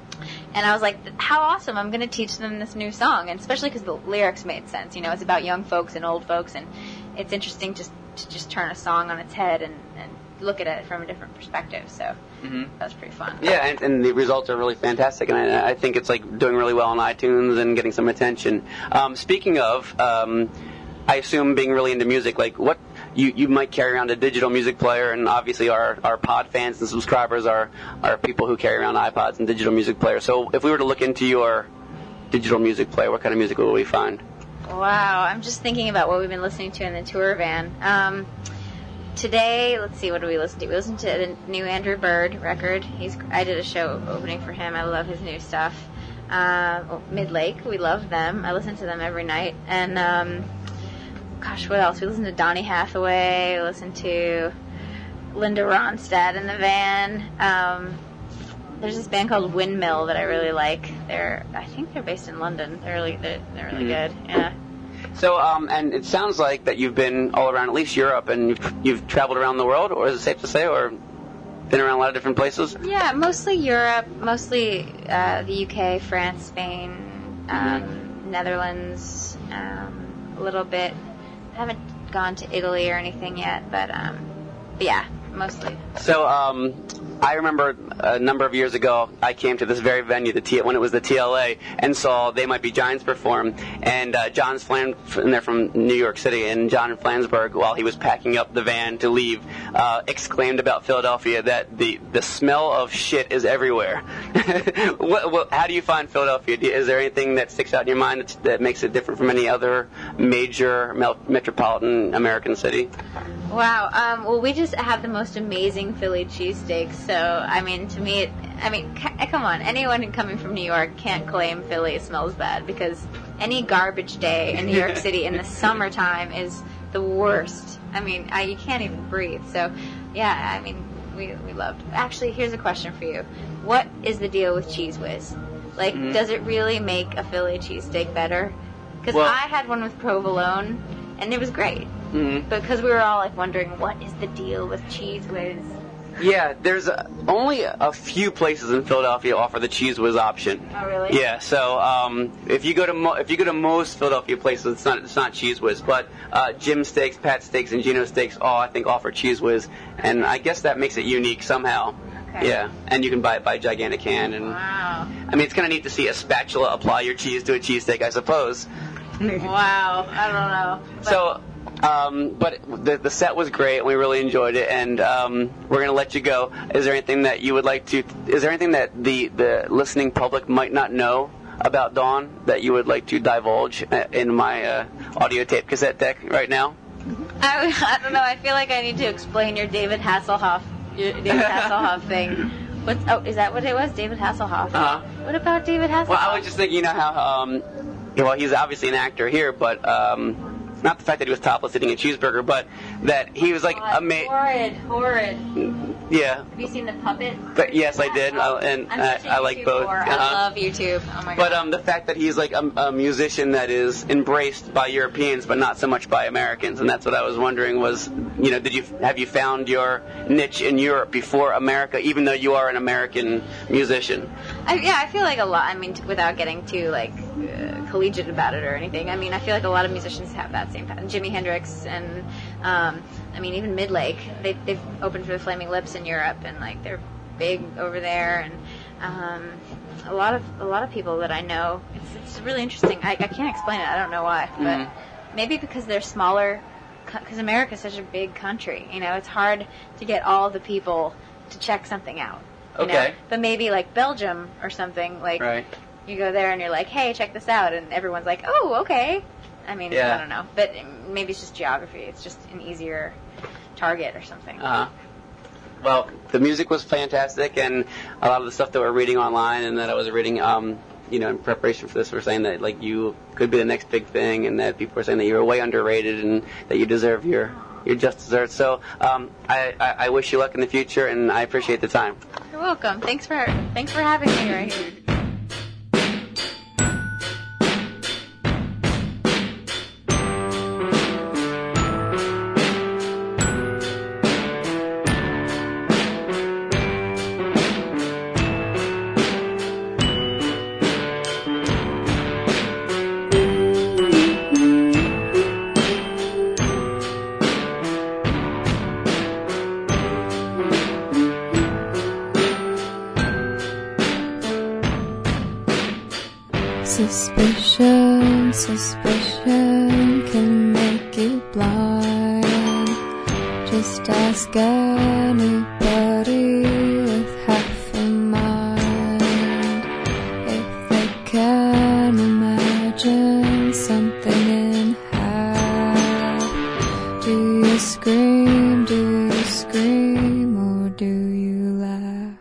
And I was like, how awesome, I'm going to teach them this new song. And especially because the lyrics made sense. You know, it's about young folks and old folks. And it's interesting just to just turn a song on its head and, and look at it from a different perspective. So mm-hmm. that was pretty fun. Yeah, and, and the results are really fantastic. And I, I think it's like doing really well on iTunes and getting some attention. Um, speaking of, um, I assume being really into music, like what... You, you might carry around a digital music player, and obviously our, our pod fans and subscribers are, are people who carry around iPods and digital music players. So if we were to look into your digital music player, what kind of music will we find? Wow, I'm just thinking about what we've been listening to in the tour van. Um, today, let's see, what do we listen to? We listened to the new Andrew Bird record. He's I did a show opening for him. I love his new stuff. Uh, oh, Midlake, we love them. I listen to them every night. And... Um, Gosh, what else? We listened to Donny Hathaway, we listened to Linda Ronstadt in the van. Um, there's this band called Windmill that I really like. They're, I think they're based in London. They're really, they're, they're really mm-hmm. good. Yeah. So, um, and it sounds like that you've been all around, at least Europe, and you've, you've traveled around the world, or is it safe to say, or been around a lot of different places? Yeah, mostly Europe, mostly uh, the U K, France, Spain, um, mm-hmm. Netherlands, um, a little bit. I haven't gone to Italy or anything yet, but, um, but yeah, mostly. So, um, I remember a number of years ago, I came to this very venue, the T- when it was the T L A, and saw They Might Be Giants perform. And uh, John's Flan, and they're from New York City, and John Flansburgh, while he was packing up the van to leave, uh, exclaimed about Philadelphia that the, the smell of shit is everywhere. what, what, how do you find Philadelphia? Is there anything that sticks out in your mind that, that makes it different from any other major mel- metropolitan American city? Wow. Um, well, we just have the most amazing Philly cheesesteaks. So, I mean, to me, it, I mean, c- come on. Anyone coming from New York can't claim Philly smells bad, because any garbage day in New York City in the summertime is the worst. I mean, I, you can't even breathe. So, yeah, I mean, we we loved. Actually, here's a question for you. What is the deal with Cheese Whiz? Like, mm-hmm. does it really make a Philly cheesesteak better? Because well, I had one with provolone, and it was great. Mm-hmm. Because we were all like wondering, what is the deal with Cheese Whiz? Yeah, there's a, only a few places in Philadelphia offer the Cheese Whiz option. Oh, really? Yeah. So um, if you go to mo- if you go to most Philadelphia places, it's not it's not Cheese Whiz, but uh, Jim Steaks, Pat Steaks, and Gino Steaks all I think offer Cheese Whiz, and I guess that makes it unique somehow. Okay. Yeah, and you can buy it by gigantic hand. And wow. I mean, it's kind of neat to see a spatula apply your cheese to a cheesesteak, I suppose. Wow, I don't know. But so. Um, but the, the set was great, and we really enjoyed it, and um, we're going to let you go. Is there anything that you would like to, is there anything that the, the listening public might not know about Dawn that you would like to divulge in my uh, audio tape cassette deck right now? I, I don't know, I feel like I need to explain your David Hasselhoff, your David Hasselhoff thing. What's, oh, is that what it was? David Hasselhoff? Uh-huh. What about David Hasselhoff? Well, I was just thinking, you know, how, um, well, he's obviously an actor here, but, um, not the fact that he was topless eating a cheeseburger, but that he was like amazing. Horrid, horrid. Yeah. Have you seen The Puppet? But yes, I did, oh, uh, and I'm I, I like both. Uh-huh. I love YouTube. Oh my god. But um, the fact that he's like a, a musician that is embraced by Europeans, but not so much by Americans, and that's what I was wondering was, you know, did you have you found your niche in Europe before America, even though you are an American musician? I, yeah, I feel like a lot. I mean, t- without getting too like uh, collegiate about it or anything. I mean, I feel like a lot of musicians have that same pattern. Jimi Hendrix and um, I mean, even Midlake. They, they've opened for the Flaming Lips in Europe, and like they're big over there. And um, a lot of a lot of people that I know. It's it's really interesting. I, I can't explain it. I don't know why, mm-hmm. but maybe because they're smaller. Because America's such a big country, you know, it's hard to get all the people to check something out. You okay. know? But maybe like Belgium or something, like right. you go there and you're like, hey, check this out, and everyone's like, oh, okay. I mean, yeah. I don't know, but maybe it's just geography. It's just an easier target or something. Uh-huh. Well, the music was fantastic, and a lot of the stuff that we're reading online and that I was reading, um, you know, in preparation for this, were saying that like you could be the next big thing, and that people are saying that you're way underrated and that you deserve your your just desserts. So um, I, I, I wish you luck in the future, and I appreciate the time. You're welcome. Thanks for thanks for having me right here. Suspicion, suspicion can make you blind. Just ask anybody with half a mind if they can imagine something in half. Do you scream, do you scream, or do you laugh?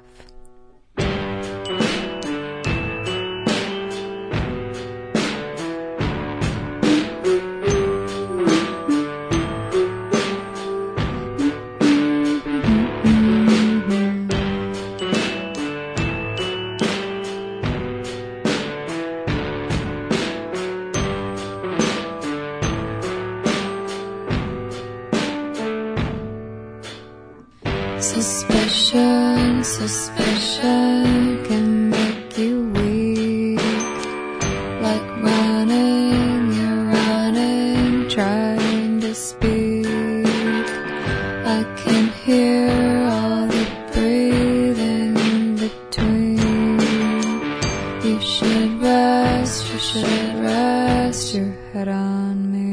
Suspicion, suspicion can make you weak. Like running, you're running, trying to speak. I can hear all the breathing in between. You should rest, you should rest your head on me.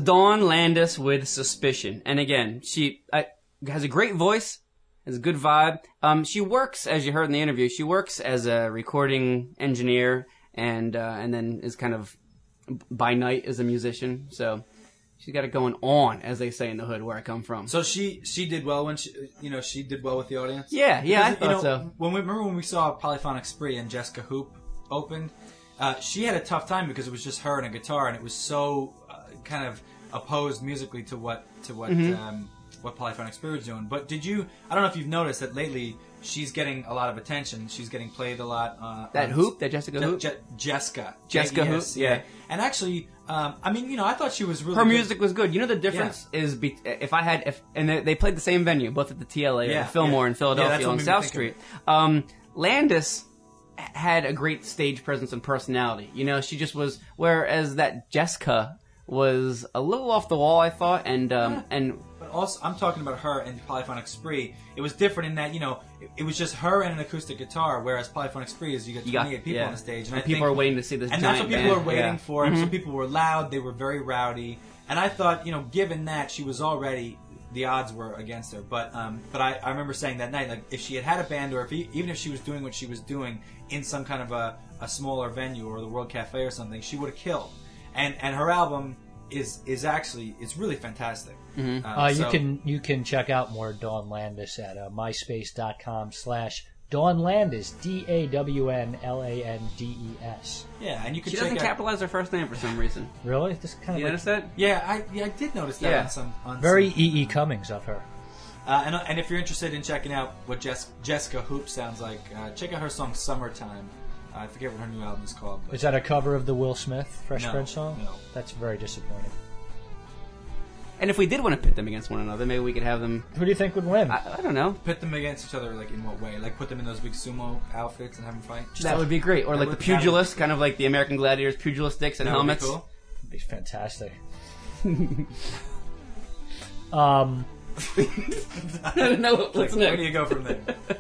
Dawn Landis with Suspicion. And again, she I, has a great voice, has a good vibe. Um, she works, as you heard in the interview, she works as a recording engineer and uh, and then is kind of by night as a musician. So she's got it going on, as they say in the hood where I come from. So she she did well when she, you know, she did well with the audience? Yeah, yeah, because, I thought you know, so. When we, remember when we saw Polyphonic Spree and Jessica Hoop opened, uh, she had a tough time because it was just her and a guitar, and it was so uh, kind of opposed musically to what to what Mm-hmm. um, what Polyphonic Spree was doing. But did you? I don't know if you've noticed that lately she's getting a lot of attention. She's getting played a lot. Uh, That on- Hoop, that Jessica Je- Hoop. Je- Jessica. Jessica J E Hoop, S, yeah. And actually, um, I mean, you know, I thought she was really Her good. music was good. You know the difference is be- if I had if and they, they played the same venue, both at the T L A Yeah, and Fillmore yeah. in Yeah, Philadelphia that's what on made me South think Street. of Um, Landis had a great stage presence and personality. You know, she just was. Whereas that Jessica was a little off the wall, I thought, and um, Yeah. and But also, I'm talking about her and Polyphonic Spree. It was different in that, you know, it, it was just her and an acoustic guitar, whereas Polyphonic Spree is you got You got- twenty-eight people yeah. on the stage. And I people think- are waiting to see this And that's what giant people band. are waiting Yeah. for. And Mhm. so people were loud, they were very rowdy. And I thought, you know, given that she was already, the odds were against her. But um, but I, I remember saying that night, like, if she had had a band, or if he, even if she was doing what she was doing in some kind of a, a smaller venue or the World Cafe or something, she would have killed. And and her album is is actually, it's really fantastic. Mm-hmm. Um, Uh, you so- can you can check out more Dawn Landis at uh, myspace.com slash Dawn Landis, D A W N L A N D E S. Yeah, and you can she check doesn't out, capitalize her first name for some reason. Really? This kind You of notice like that? Yeah, I yeah I did notice that Yeah. on some on very some, E E. Cummings of her. uh, and and if you're interested in checking out what Jess, Jessica Hoop sounds like, uh, check out her song "Summertime." Uh, I forget what her new album is called. But Is that a cover of the Will Smith Fresh No, Prince song? no. That's very disappointing. And if we did want to pit them against one another, maybe we could have them. Who do you think would win? I, I don't know. pit them against each other, like in what way? Like put them in those big sumo outfits and have them fight. That would be great. Or That like the would- that would- pugilists, kind of like the American Gladiators, pugilisticks and That would be helmets. cool. It'd be fantastic. um, I don't know. Like, What's where next? do you go from there?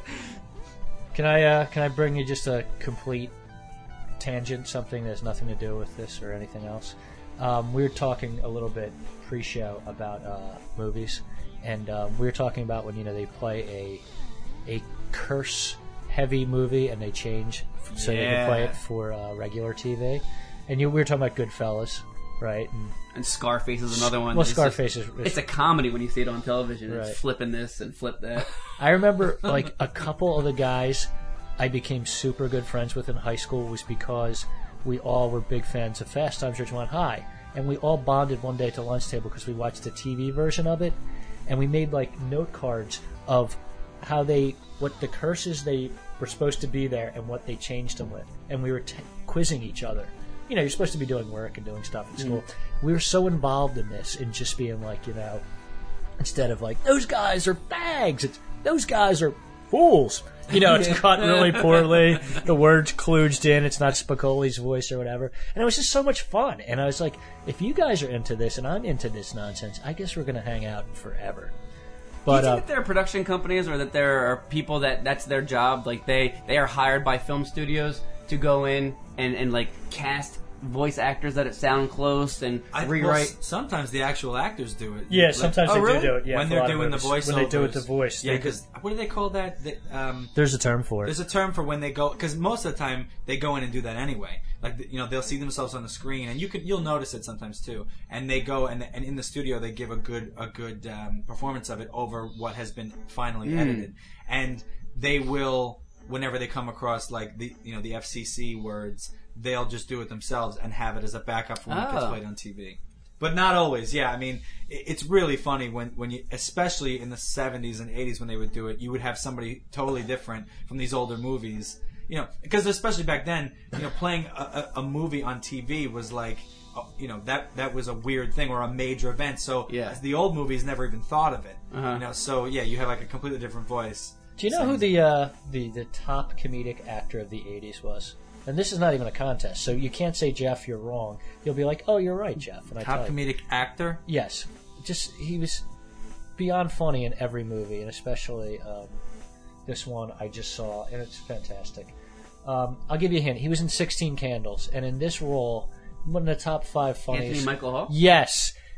can I uh, can I bring you just a complete tangent, something that has nothing to do with this or anything else? Um, we were talking a little bit pre-show about uh, movies, and um, we were talking about when you know they play a a curse-heavy movie and they change so they can play Yeah. it for uh, regular T V. And you, we were talking about Goodfellas, right? And, And Scarface is another one. well, It's just- Scarface is. It's a comedy when you see it on television. Right. It's flipping this and flip that. I remember like a couple of the guys I became super good friends with in high school was because we all were big fans of Fast Times at Ridgemont High, and we all bonded one day at the lunch table because we watched the T V version of it, and we made like note cards of how they, what the curses they were supposed to be there and what they changed them with, and we were t- quizzing each other. You know, you're supposed to be doing work and doing stuff at school. We were so involved in this, in just being like, you know, instead of like, those guys are fags, it's, those guys are fools. You know, it's cut really poorly. The words kludged in. It's not Spicoli's voice or whatever. And it was just so much fun. And I was like, if you guys are into this and I'm into this nonsense, I guess we're going to hang out forever. But Do you think uh, that there are production companies or that there are people that that's their job? Like they, they are hired by film studios to go in and, and like cast voice actors that sound close and I, rewrite. well, s- sometimes the actual actors do it. yeah, Like, sometimes oh, they really? do do it. Yeah, when for a they're lot of doing the movies. voiceovers. When they do it the voice. Yeah, they because what do they call that? That, um, there's a term for it. There's a term for when they go, because most of the time they go in and do that anyway. Like, you know, they'll see themselves on the screen, and you could you'll notice it sometimes too. And they go and and in the studio they give a good a good um, performance of it over what has been finally edited, and they will, whenever they come across like the you know the F C C words, they'll just do it themselves and have it as a backup for when it gets Oh. played on T V. But not always. Yeah, I mean, it- it's really funny when, when you, especially in the seventies and eighties when they would do it, you would have somebody totally different from these older movies. You know, because especially back then, you know, playing a, a, a movie on T V was like, uh, you know, that that was a weird thing or a major event. So Yeah. the old movies never even thought of it. Uh-huh. You know, so yeah, you have like a completely different voice. Do you know who the uh, the the top comedic actor of the eighties was? And this is not even a contest, so you can't say, Jeff, you're wrong. You'll be like, oh, you're right, Jeff. And I Top tell you. comedic actor? Yes, just he was beyond funny in every movie, and especially um, this one I just saw, and it's fantastic. Um, I'll give you a hint. He was in sixteen Candles, and in this role, one of the top five funniest. Anthony Michael Hall? Yes,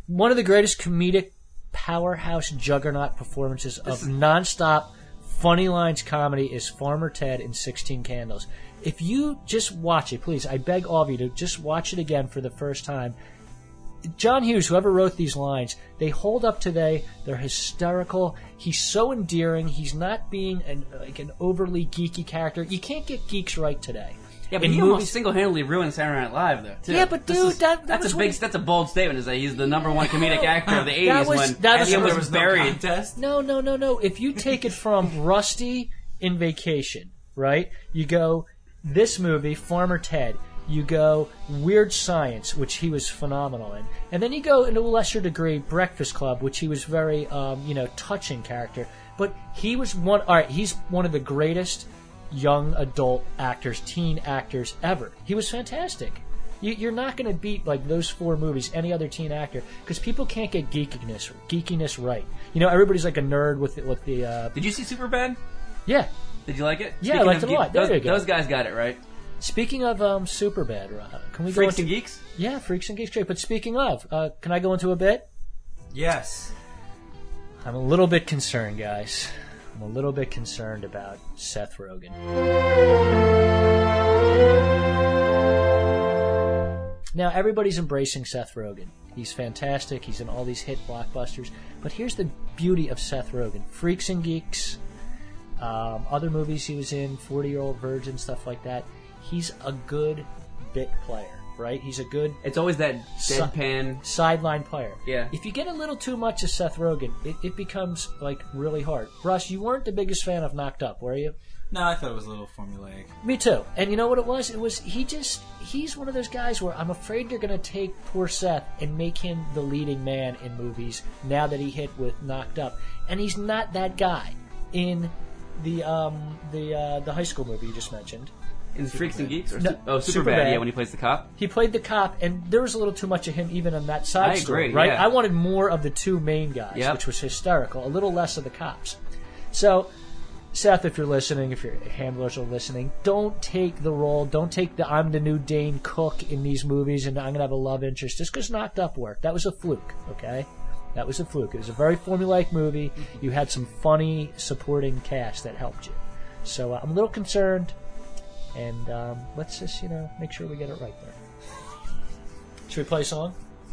one of the greatest comedic powerhouse juggernaut performances of nonstop funny lines comedy is Farmer Ted in sixteen Candles. If you just watch it, please, I beg all of you to just watch it again for the first time. John Hughes, whoever wrote these lines, they hold up today. They're hysterical. He's so endearing. He's not being an, like an overly geeky character. You can't get geeks right today. Yeah, but In he movies- almost single-handedly ruined Saturday Night Live, though. Too. Yeah, but This dude, is- that- that that's was a when big, he- that's a bold statement. Is that he's the number one comedic actor of the eighties That was- when that was- Eddie there was was no buried. contest. No, no, no, no. If you take it from Rusty in Vacation, right? You go this movie, Farmer Ted. You go Weird Science, which he was phenomenal in. And then you go, in a lesser degree, Breakfast Club, which he was very, um, you know, touching character. But he was one, all right, he's one of the greatest young adult actors, teen actors ever. He was fantastic. You, you're not going to beat, like, those four movies, any other teen actor, because people can't get geekiness geekiness right. You know, everybody's like a nerd with, with the... Uh, Did you see Superbad? yeah. Did you like it? Yeah, I Speaking liked of it a lot. geek- There those, you go. Those guys got it right. Speaking of um, Superbad, uh, can we Freaks go and into... Geeks? Yeah, Freaks and Geeks, great. But speaking of, uh, can I go into a bit? Yes. I'm a little bit concerned, guys. I'm a little bit concerned about Seth Rogen. Now, everybody's embracing Seth Rogen. He's fantastic. He's in all these hit blockbusters. But here's the beauty of Seth Rogen. Freaks and Geeks, um, other movies he was in, forty-Year-Old Virgin, stuff like that. He's a good bit player, right? He's a good It's always that Si- deadpan. sideline player. Yeah. If you get a little too much of Seth Rogen, it, it becomes, like, really hard. Russ, you weren't the biggest fan of Knocked Up, were you? No, I thought it was a little formulaic. Me too. And you know what it was? It was, he just, he's one of those guys where I'm afraid you're going to take poor Seth and make him the leading man in movies now that he hit with Knocked Up. And he's not that guy in the, um, the, uh, the high school movie you just mentioned. In Freaks and Geeks? Or No, Su- oh, Superbad, Superbad. yeah, when he plays the cop. He played the cop, and there was a little too much of him even on that side I story, agree, right? yeah. I wanted more of the two main guys, Yep. which was hysterical. A little less of the cops. So, Seth, if you're listening, if your handlers are listening, don't take the role. Don't take the I'm the new Dane Cook in these movies, and I'm going to have a love interest just because Knocked Up worked. That was a fluke, okay? That was a fluke. It was a very formulaic movie. You had some funny supporting cast that helped you. So uh, I'm a little concerned. And um, let's just, you know, make sure we get it right there. Should we play a song?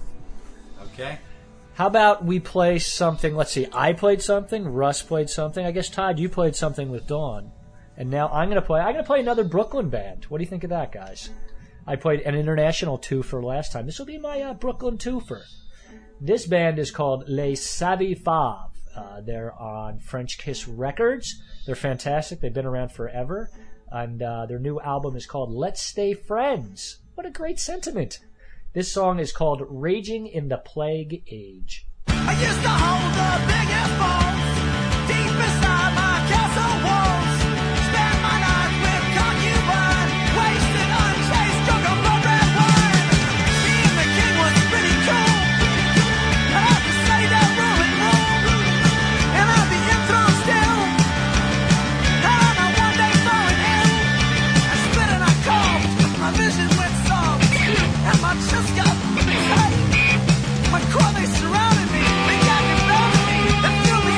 Okay. How about we play something? Let's see. I played something. Russ played something. I guess, Todd, you played something with Dawn. And now I'm going to play. I'm going to play another Brooklyn band. What do you think of that, guys? I played an international twofer last time. This will be my uh, Brooklyn twofer. This band is called Les Savy Fav. Uh, they're on French Kiss Records. They're fantastic. They've been around forever. And uh, their new album is called Let's Stay Friends. What a great sentiment. This song is called Raging in the Plague Age. I used to hold the biggest balls deep inside my castle walls. Spend my night with concubine, wasted unchased, drunk on blood red wine. Being the king was pretty cool. I have to say that ruling rule, and I'll be enthroned still. And I one day saw an ill. I spit and I coughed, my vision went soft, and my chest got tight. My core, they surrounded me, they got me, bound me, and threw me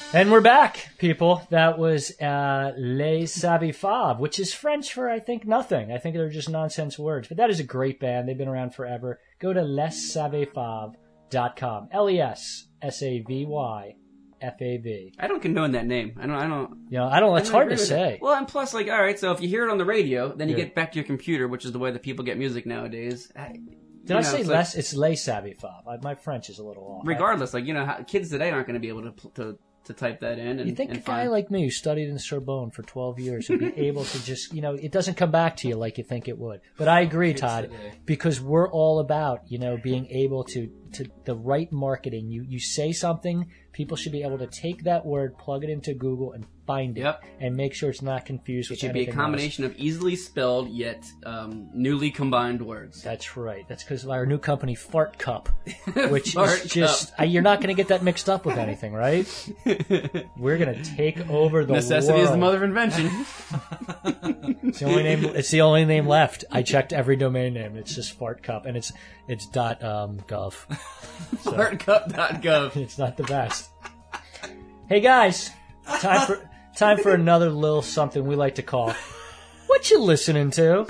And we're back, people. That was uh, Les Savifaves, which is French for, I think, nothing. I think they're just nonsense words. But that is a great band. They've been around forever. Go to les savifaves dot com. L E S S A V Y F A V. I don't condone that name. I don't. I don't. You know, I don't. It's I don't hard agree to with say. it. Well, and plus, like, all right. So if you hear it on the radio, then you Yeah. get back to your computer, which is the way that people get music nowadays. I, Did you I know, say it's less? like- It's Les Savifaves. I- My French is a little off. regardless, like you know, how, kids today aren't going to be able to to to type that in. And, You think and a guy find- like me who studied in Sorbonne for twelve years would be able to just, you know, it doesn't come back to you like you think it would. But I agree, Todd, today. because we're all about, you know, being able to, to the right marketing. You, you say something, people should be able to take that word, plug it into Google, and find it. Yep. And make sure it's not confused It with should be a anything combination of easily spelled yet um, newly combined words. else. That's right. That's because of our new company, Fart Cup, which Fart is just, uh, you're not going to get that mixed up with anything, right? We're going to take over the Necessity world. is the mother of invention. It's the only name. It's the only name left. I checked every domain name. It's just Fart Cup, and it's it's dot um, gov. So fart cup dot gov. it's not the best. Hey guys, time for time for another little something we like to call "What You Listening To."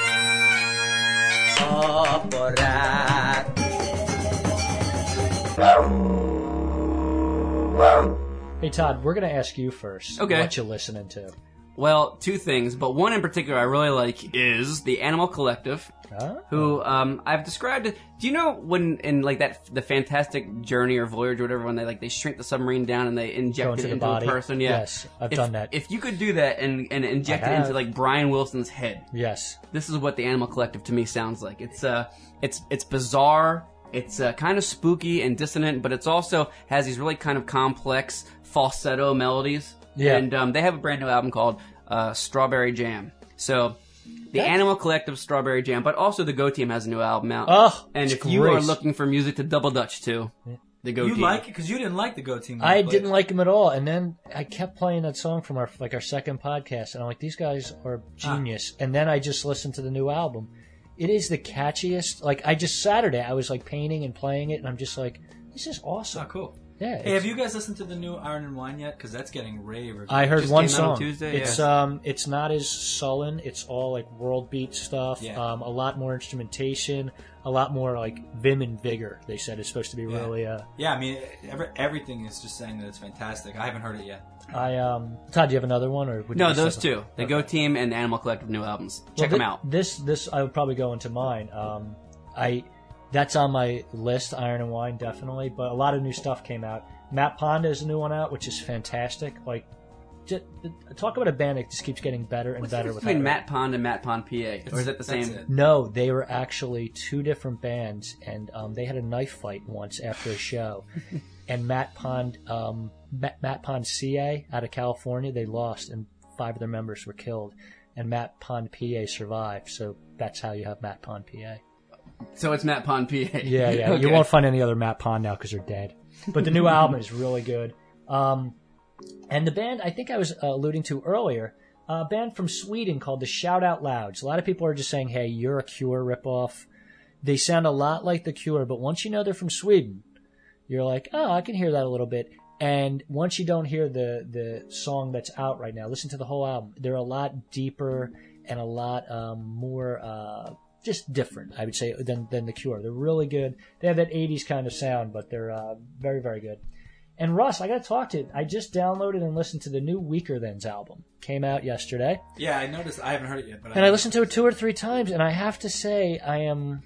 Hey Todd, we're gonna ask you first. Okay. What you listening to? Well, two things, but one in particular I really like is the Animal Collective, Huh? who um, I've described. Do you know when in like that the Fantastic Journey or Voyage or whatever, when they like they shrink the submarine down and they Go inject into it the into body. a person? Yeah. Yes, I've if, done that. If you could do that and, and inject I it into have. like Brian Wilson's head, Yes. this is what the Animal Collective to me sounds like. It's uh, it's it's bizarre. It's uh, kind of spooky and dissonant, but it's also has these really kind of complex falsetto melodies. Yeah. And um, they have a brand new album called uh, Strawberry Jam. So the Animal Collective Strawberry Jam, but also the Go Team has a new album out. Oh, and it's if you are great. looking for music to double dutch to, the Go You Team. like it because you didn't like the Go Team. when I you played didn't it. like him at all, and then I kept playing that song from our like our second podcast, and I'm like, these guys are genius. And then I just listened to the new album. It is the catchiest. Like I just Saturday, I was like painting and playing it, and I'm just like, this is awesome. Oh, cool. Yeah. Hey, it's- have you guys listened to the new Iron and Wine yet? Because that's getting rave reviews. I heard Just one came out on song. Tuesday, It's yeah. um, it's not as sullen. It's all like world beat stuff. Yeah. Um, a lot more instrumentation. A lot more like vim and vigor. They said it's supposed to be Yeah. really. Uh, Yeah, I mean, every, everything is just saying that it's fantastic. I haven't heard it yet. I um, Todd, do you have another one or would No, you those step- two. The Go Team and the Animal Collective new albums. Well, Check thi- them out. This this I would probably go into mine. Um, I that's on my list. Iron and Wine definitely, but a lot of new stuff came out. Matt Pond has a new one out, which is fantastic. Like, just, talk about a band that just keeps getting better and What's the better. difference with between that. Matt Pond and Matt Pond P A? Or is it the That's same? it. No, they were actually two different bands, and um, they had a knife fight once after a show. And Matt Pond, um, Matt, Matt Pond C A out of California, they lost, and five of their members were killed. And Matt Pond P A survived, so that's how you have Matt Pond P A. So it's Matt Pond P A. Yeah, yeah. Okay. You won't find any other Matt Pond now because they're dead. But the new album is really good. Um, and the band I think I was uh, alluding to earlier, a band from Sweden called the Shout Out Louds. A lot of people are just saying, hey, you're a Cure ripoff. They sound a lot like the Cure, but once you know they're from Sweden, you're like, oh, I can hear that a little bit. And once you don't hear the, the song that's out right now, listen to the whole album. They're a lot deeper and a lot um, more... Uh, just different, I would say, than than the Cure. They're really good. They have that eighties kind of sound, but they're uh, very, very good. And Russ, I got to talk to you. I just downloaded and listened to the new Weaker Thans album. Came out yesterday. Yeah, I noticed. I haven't heard it yet, but And I listened to it two or three times, and I have to say I am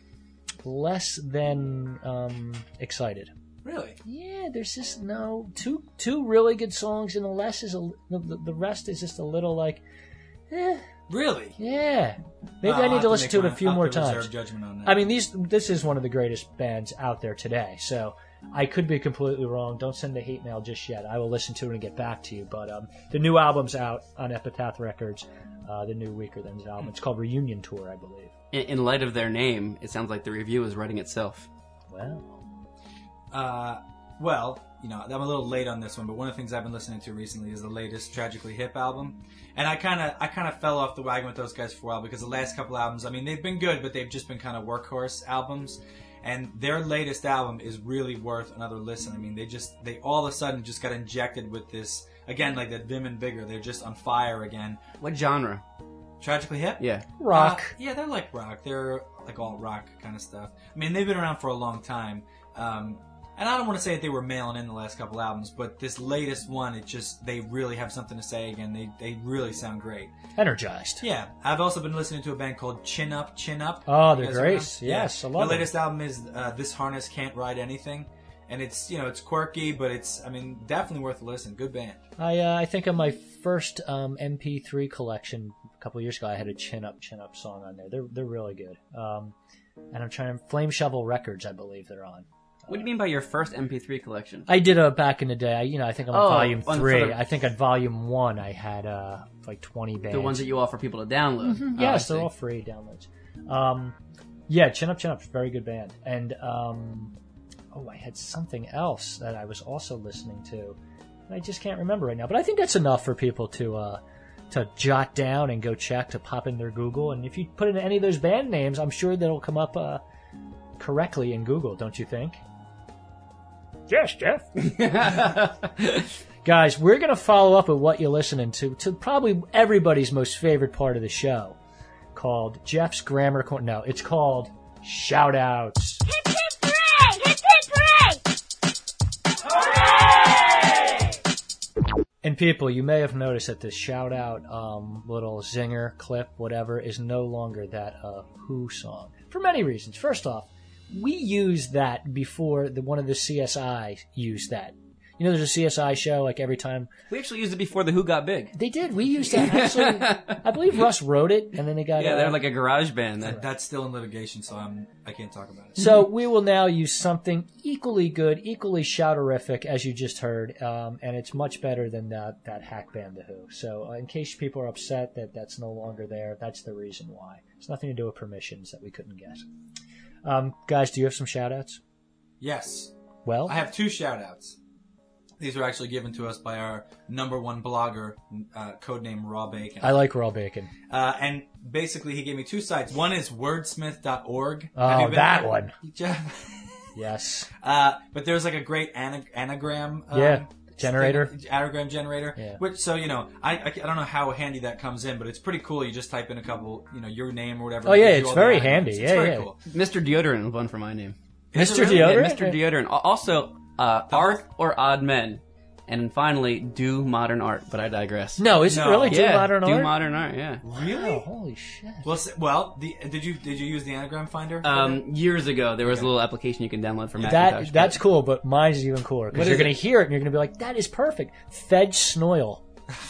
less than um, excited. Really? Yeah, there's just no... Two two really good songs, and the, less is a, the, the rest is just a little like... Eh, Really? yeah. Maybe Uh, I I'll need have to listen make to it my- a few I'll more have to reserve times. Judgment on that. I mean, these this is one of the greatest bands out there today, so I could be completely wrong. Don't send the hate mail just yet. I will listen to it and get back to you. But um, the new album's out on Epitaph Records, uh, the new Weaker Thans album. It's called Reunion Tour, I believe. In, in light of their name, it sounds like the review is writing itself. Wow. Uh, well, you know, I'm a little late on this one, but one of the things I've been listening to recently is the latest Tragically Hip album. And I kind of I kind of fell off the wagon with those guys for a while because the last couple albums, I mean, they've been good, but they've just been kind of workhorse albums. And their latest album is really worth another listen. I mean, they just, they all of a sudden just got injected with this, again, like that Vim and Vigor. They're just on fire again. What genre? Tragically Hip? Yeah. Rock. Uh, yeah, they're like rock. They're like alt rock kind of stuff. I mean, they've been around for a long time. Um, and I don't want to say that they were mailing in the last couple albums, but this latest one, it just, they really have something to say again. They they really sound great. Energized. Yeah. I've also been listening to a band called Chin Up, Chin Up. Oh, You they're guys great. around? Yes, yeah. I love The it. latest album is uh, This Harness Can't Ride Anything. And it's, you know, it's quirky, but it's, I mean, definitely worth a listen. Good band. I uh, I think on my first um, M P three collection a couple years ago, I had a Chin Up, Chin Up song on there. They're they're really good. Um, and I'm trying to Flame Shovel Records, I believe they're on. What do you mean by your first M P three collection? I did a back in the day. You know, I think I'm on Oh, volume on three. sort of- I think on volume one, I had uh, like twenty bands. The ones that you offer people to download. Mhm. Oh, Yes, I they're see. all free downloads. Um, yeah, Chin Up, Chin Up, very good band. And um, oh, I had something else that I was also listening to. I just can't remember right now. But I think that's enough for people to uh, to jot down and go check, to pop in their Google. And if you put in any of those band names, I'm sure that'll come up uh, correctly in Google, don't you think? Yes, Jeff. Guys, we're going to follow up with what you're listening to, to probably everybody's most favorite part of the show, called Jeff's Grammar Corner. No, it's called Shoutouts. Hip hip hooray! Hip hip hooray! And people, you may have noticed that this shout-out um, little zinger clip, whatever, is no longer that uh, Who song. For many reasons. First off, we used that before the, one of the C S I used that. You know, there's a C S I show, like, every time. We actually used it before the Who Got Big. They did. We used that. Actually, I believe Russ wrote it, and then they got... Yeah, uh, they're like a garage band. That, That's still in litigation, so I'm, I can't talk about it. So we will now use something equally good, equally shouterific, as you just heard, um, and it's much better than that, that hack band The Who. So uh, in case people are upset that that's no longer there, that's the reason why. It's nothing to do with permissions that we couldn't get. Um, guys, do you have some shout-outs? Yes. Well, I have two shout-outs. These were actually given to us by our number one blogger, uh, codename Raw Bacon. I like raw bacon. Uh, and basically, he gave me two sites. One is wordsmith dot org. Oh, Have you been that there? one. Jeff? Yes. Uh, but there's like a great ana- anagram. Um, Yeah, generator. thing- anagram generator. Yeah. Which, so, you know, I, I, I don't know how handy that comes in, but it's pretty cool. You just type in a couple, you know, your name or whatever. Oh, yeah, it gives you it's all the very anagrams. handy. It's Yeah, very yeah. cool. Mister Deodorant was one for my name. Is it Mister really? Deodorant? Yeah, Mister Deodorant. Al- Also, uh, Art or Odd Men. And finally, Do Modern Art. But I digress. No, is it No. really Do yeah, Modern Do Art? Modern Art, yeah. Really? Oh, holy shit. Well, s- well, the, did you did you use the anagram finder? Um, years ago, there was a little application you can download for Macintosh. That That's cool, but mine's even cooler, because What you're is going to hear it and you're going to be like, that is perfect. Fed Snoil.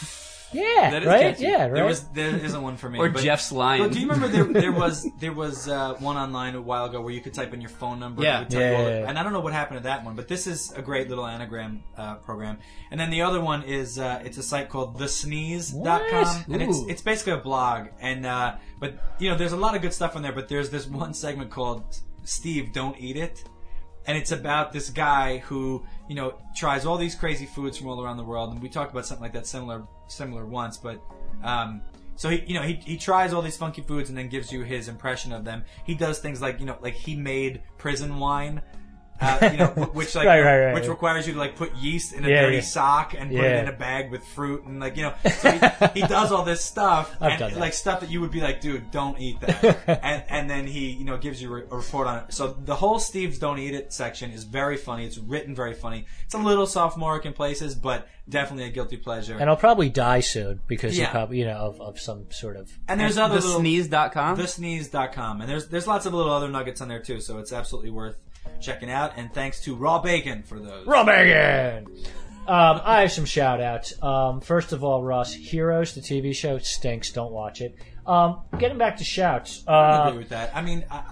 Yeah, That is right? catchy. Yeah, right? There was there isn't one for me. Or but, Jeff's Lion. But do you remember there there was there was uh, one online a while ago where you could type in your phone number? Yeah. and it would tell you all Yeah, the- yeah. And I don't know what happened to that one, but this is a great little anagram uh, program. And then the other one is uh, it's a site called the sneeze dot com, What? and it's Ooh. it's basically a blog. And uh, but you know there's a lot of good stuff on there. But there's this one segment called Steve Don't Eat It. And it's about this guy who, you know, tries all these crazy foods from all around the world. And we talked about something like that similar similar once. But um, so he, you know, he he tries all these funky foods and then gives you his impression of them. He does things like, you know, like he made prison wine. Uh, you know, wh- which like Right, right, right, which right. requires you to like put yeast in a Yeah, dirty yeah. sock and put it Yeah. in a bag with fruit and like you know, so he, he does all this stuff I've and done that. like stuff that you would be like, dude, don't eat that, and and then he you know gives you a report on it. So the whole Steve's Don't Eat It section is very funny. It's written very funny. It's a little sophomoric in places, but definitely a guilty pleasure. And I'll probably die soon because Yeah. you probably, you know, of, of some sort of... And there's other the little sneeze dot com? the sneeze dot com, and there's there's lots of little other nuggets on there too. So it's absolutely worth checking out. And thanks to Raw Bacon for those. Raw Bacon! Um, I have some shout-outs. Um, first of all, Russ, Heroes, the T V show, stinks. Don't watch it. Um, getting back to shouts. I Uh, agree with that. I mean, I,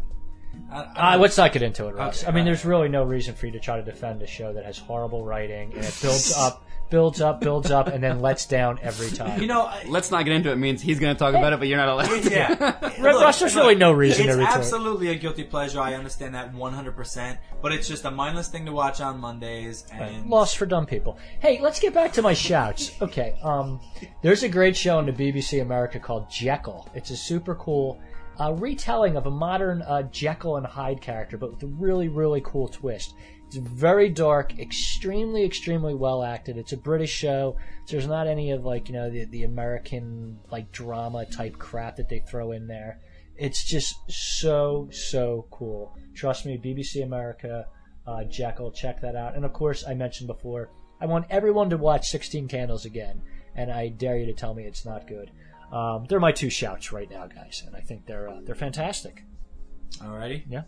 I, I, Uh, let's not get into it, Russ. Okay, I mean, all there's right. really no reason for you to try to defend a show that has horrible writing and it builds up, builds up, builds up, and then lets down every time. you know, I- Let's not get into it. It means he's going to talk about it, but you're not allowed to. yeah. Ru- Russ, there's really no reason it's to retort. absolutely a guilty pleasure. I understand that one hundred percent, but it's just a mindless thing to watch on Mondays. And Lost for dumb people. Hey, let's get back to my shouts. Okay, um, there's a great show on the B B C America called Jekyll. It's a super cool a retelling of a modern uh, Jekyll and Hyde character, but with a really, really cool twist. It's very dark, extremely, extremely well acted. It's a British show, so there's not any of like you know the the American like drama type crap that they throw in there. It's just so so cool. Trust me, B B C America, uh, Jekyll, check that out. And of course, I mentioned before, I want everyone to watch sixteen Candles again, and I dare you to tell me it's not good. Um, they're my two shouts right now, guys, and I think they're uh, they're fantastic. Alrighty. Yeah.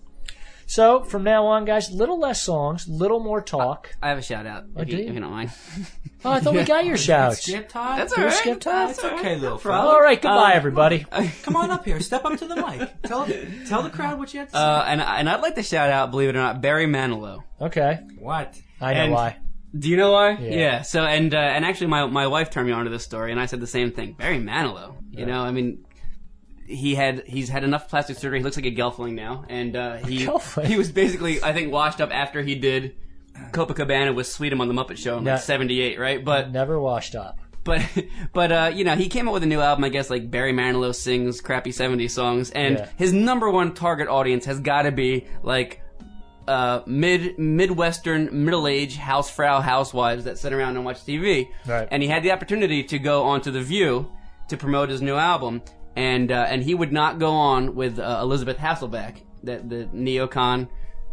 So from now on, guys, little less songs, little more talk. I have a shout out, Oh, if, do you, you? if you don't mind. Oh, I thought we got your shouts. Skip Todd? That's Do all we right. skip Todd? It's okay, little No fella. problem. All right, goodbye, Um, everybody. Come on up here. Step up to the mic. Tell tell the crowd what you had to say. Uh, and and I'd like to shout out, believe it or not, Barry Manilow. Okay, what? I know And- why. Do you know why? Yeah. So and uh, and actually, my my wife turned me on to this story, and I said the same thing. Barry Manilow. You know, I mean, he had he's had enough plastic surgery. He looks like a Gelfling now, and uh, he Gelfling? he was basically I think washed up after he did Copacabana with Sweetum on the Muppet Show in Yeah. like seventy-eight, right? But Never washed up. But but uh, you know, he came out with a new album, I guess, like Barry Manilow sings crappy seventies songs, and Yeah. his number one target audience has got to be like uh, mid midwestern middle aged housefrau housewives that sit around and watch T V. Right. And he had the opportunity to go onto The View to promote his new album, and uh, and he would not go on with uh, Elizabeth Hasselbeck, the the neocon.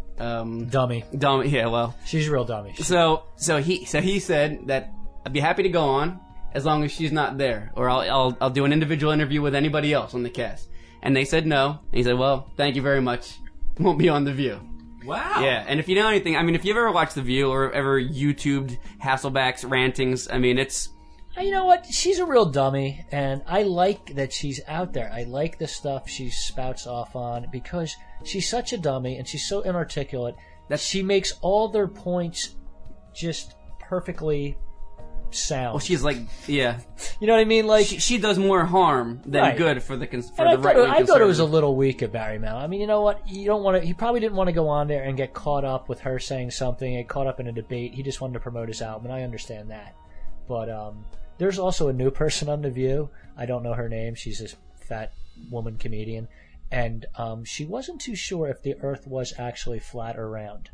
Um, Dummy. dumb, yeah, well, She's a real dummy. so so he so he said that I'd be happy to go on as long as she's not there, or I'll I'll, I'll do an individual interview with anybody else on the cast. And they said no. And he said, well, thank you very much. Won't be on The View. Wow. Yeah, and if you know anything, I mean, if you've ever watched The View or ever YouTubed Hasselbeck's rantings, I mean, it's You know what? She's a real dummy, and I like that she's out there. I like the stuff she spouts off on because she's such a dummy and she's so inarticulate that she makes all their points just perfectly sound. well, she's like, yeah, you know what I mean? Like, she, she does more harm than Right. good for the cons- for and I the thought, right it, wing. I thought it was a little weak of Barry Manilow. I mean, you know what? You don't want to. He probably didn't want to go on there and get caught up with her saying something, get caught up in a debate. He just wanted to promote his album, and I understand that. But um, there's also a new person on The View. I don't know her name. She's this fat woman comedian, and um, she wasn't too sure if the Earth was actually flat or round.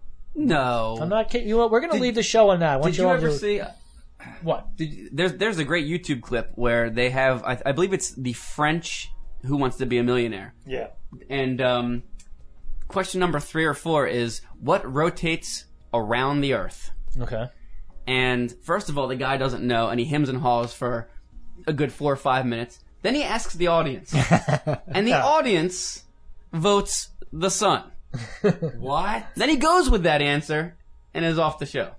No, I'm not kidding. You know what? We're going to leave the show on that. I want Did you all ever to, see? what? Did you, there's there's a great YouTube clip where they have I, I believe it's the French Who Wants to Be a Millionaire, Yeah. and um, question number three or four is what rotates around the Earth? Okay. And first of all, the guy doesn't know, and he hems and haws for a good four or five minutes. Then he asks the audience, and the audience votes the sun. What? Then he goes with that answer and is off the show.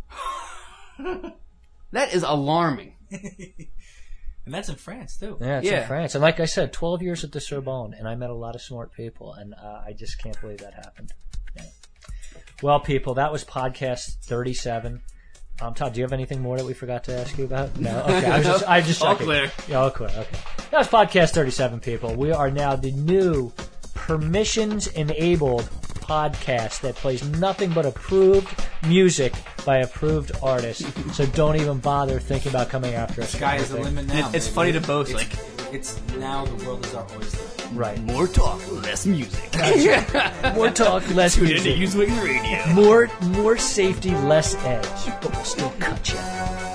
That is alarming. And that's in France, too. Yeah, it's Yeah. in France. And like I said, twelve years at the Sorbonne, and I met a lot of smart people, and uh, I just can't believe that happened. Yeah. Well, people, that was podcast thirty-seven. Um, Todd, do you have anything more that we forgot to ask you about? No? Okay, I was just, I was just All checking. clear. Yeah, all clear, okay. That was podcast thirty-seven, people. We are now the new permissions-enabled podcast that plays nothing but approved music by approved artists. So don't even bother thinking about coming after us. Sky is the limit now. It's baby. funny to boast, It's, like- it's now the world is our oyster. Right. More talk, less music. More talk, less Tune in to music. Usewigs Radio. More, more safety, less edge, but we'll still cut you.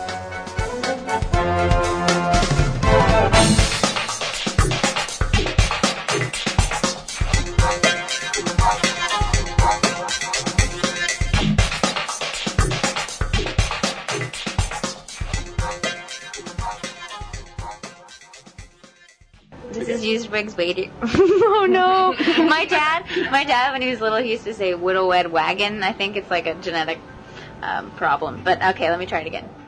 This is used Wigs waiting. Oh no! My dad, my dad, when he was little, he used to say "widow wed wagon." I think it's like a genetic um, problem. But okay, let me try it again.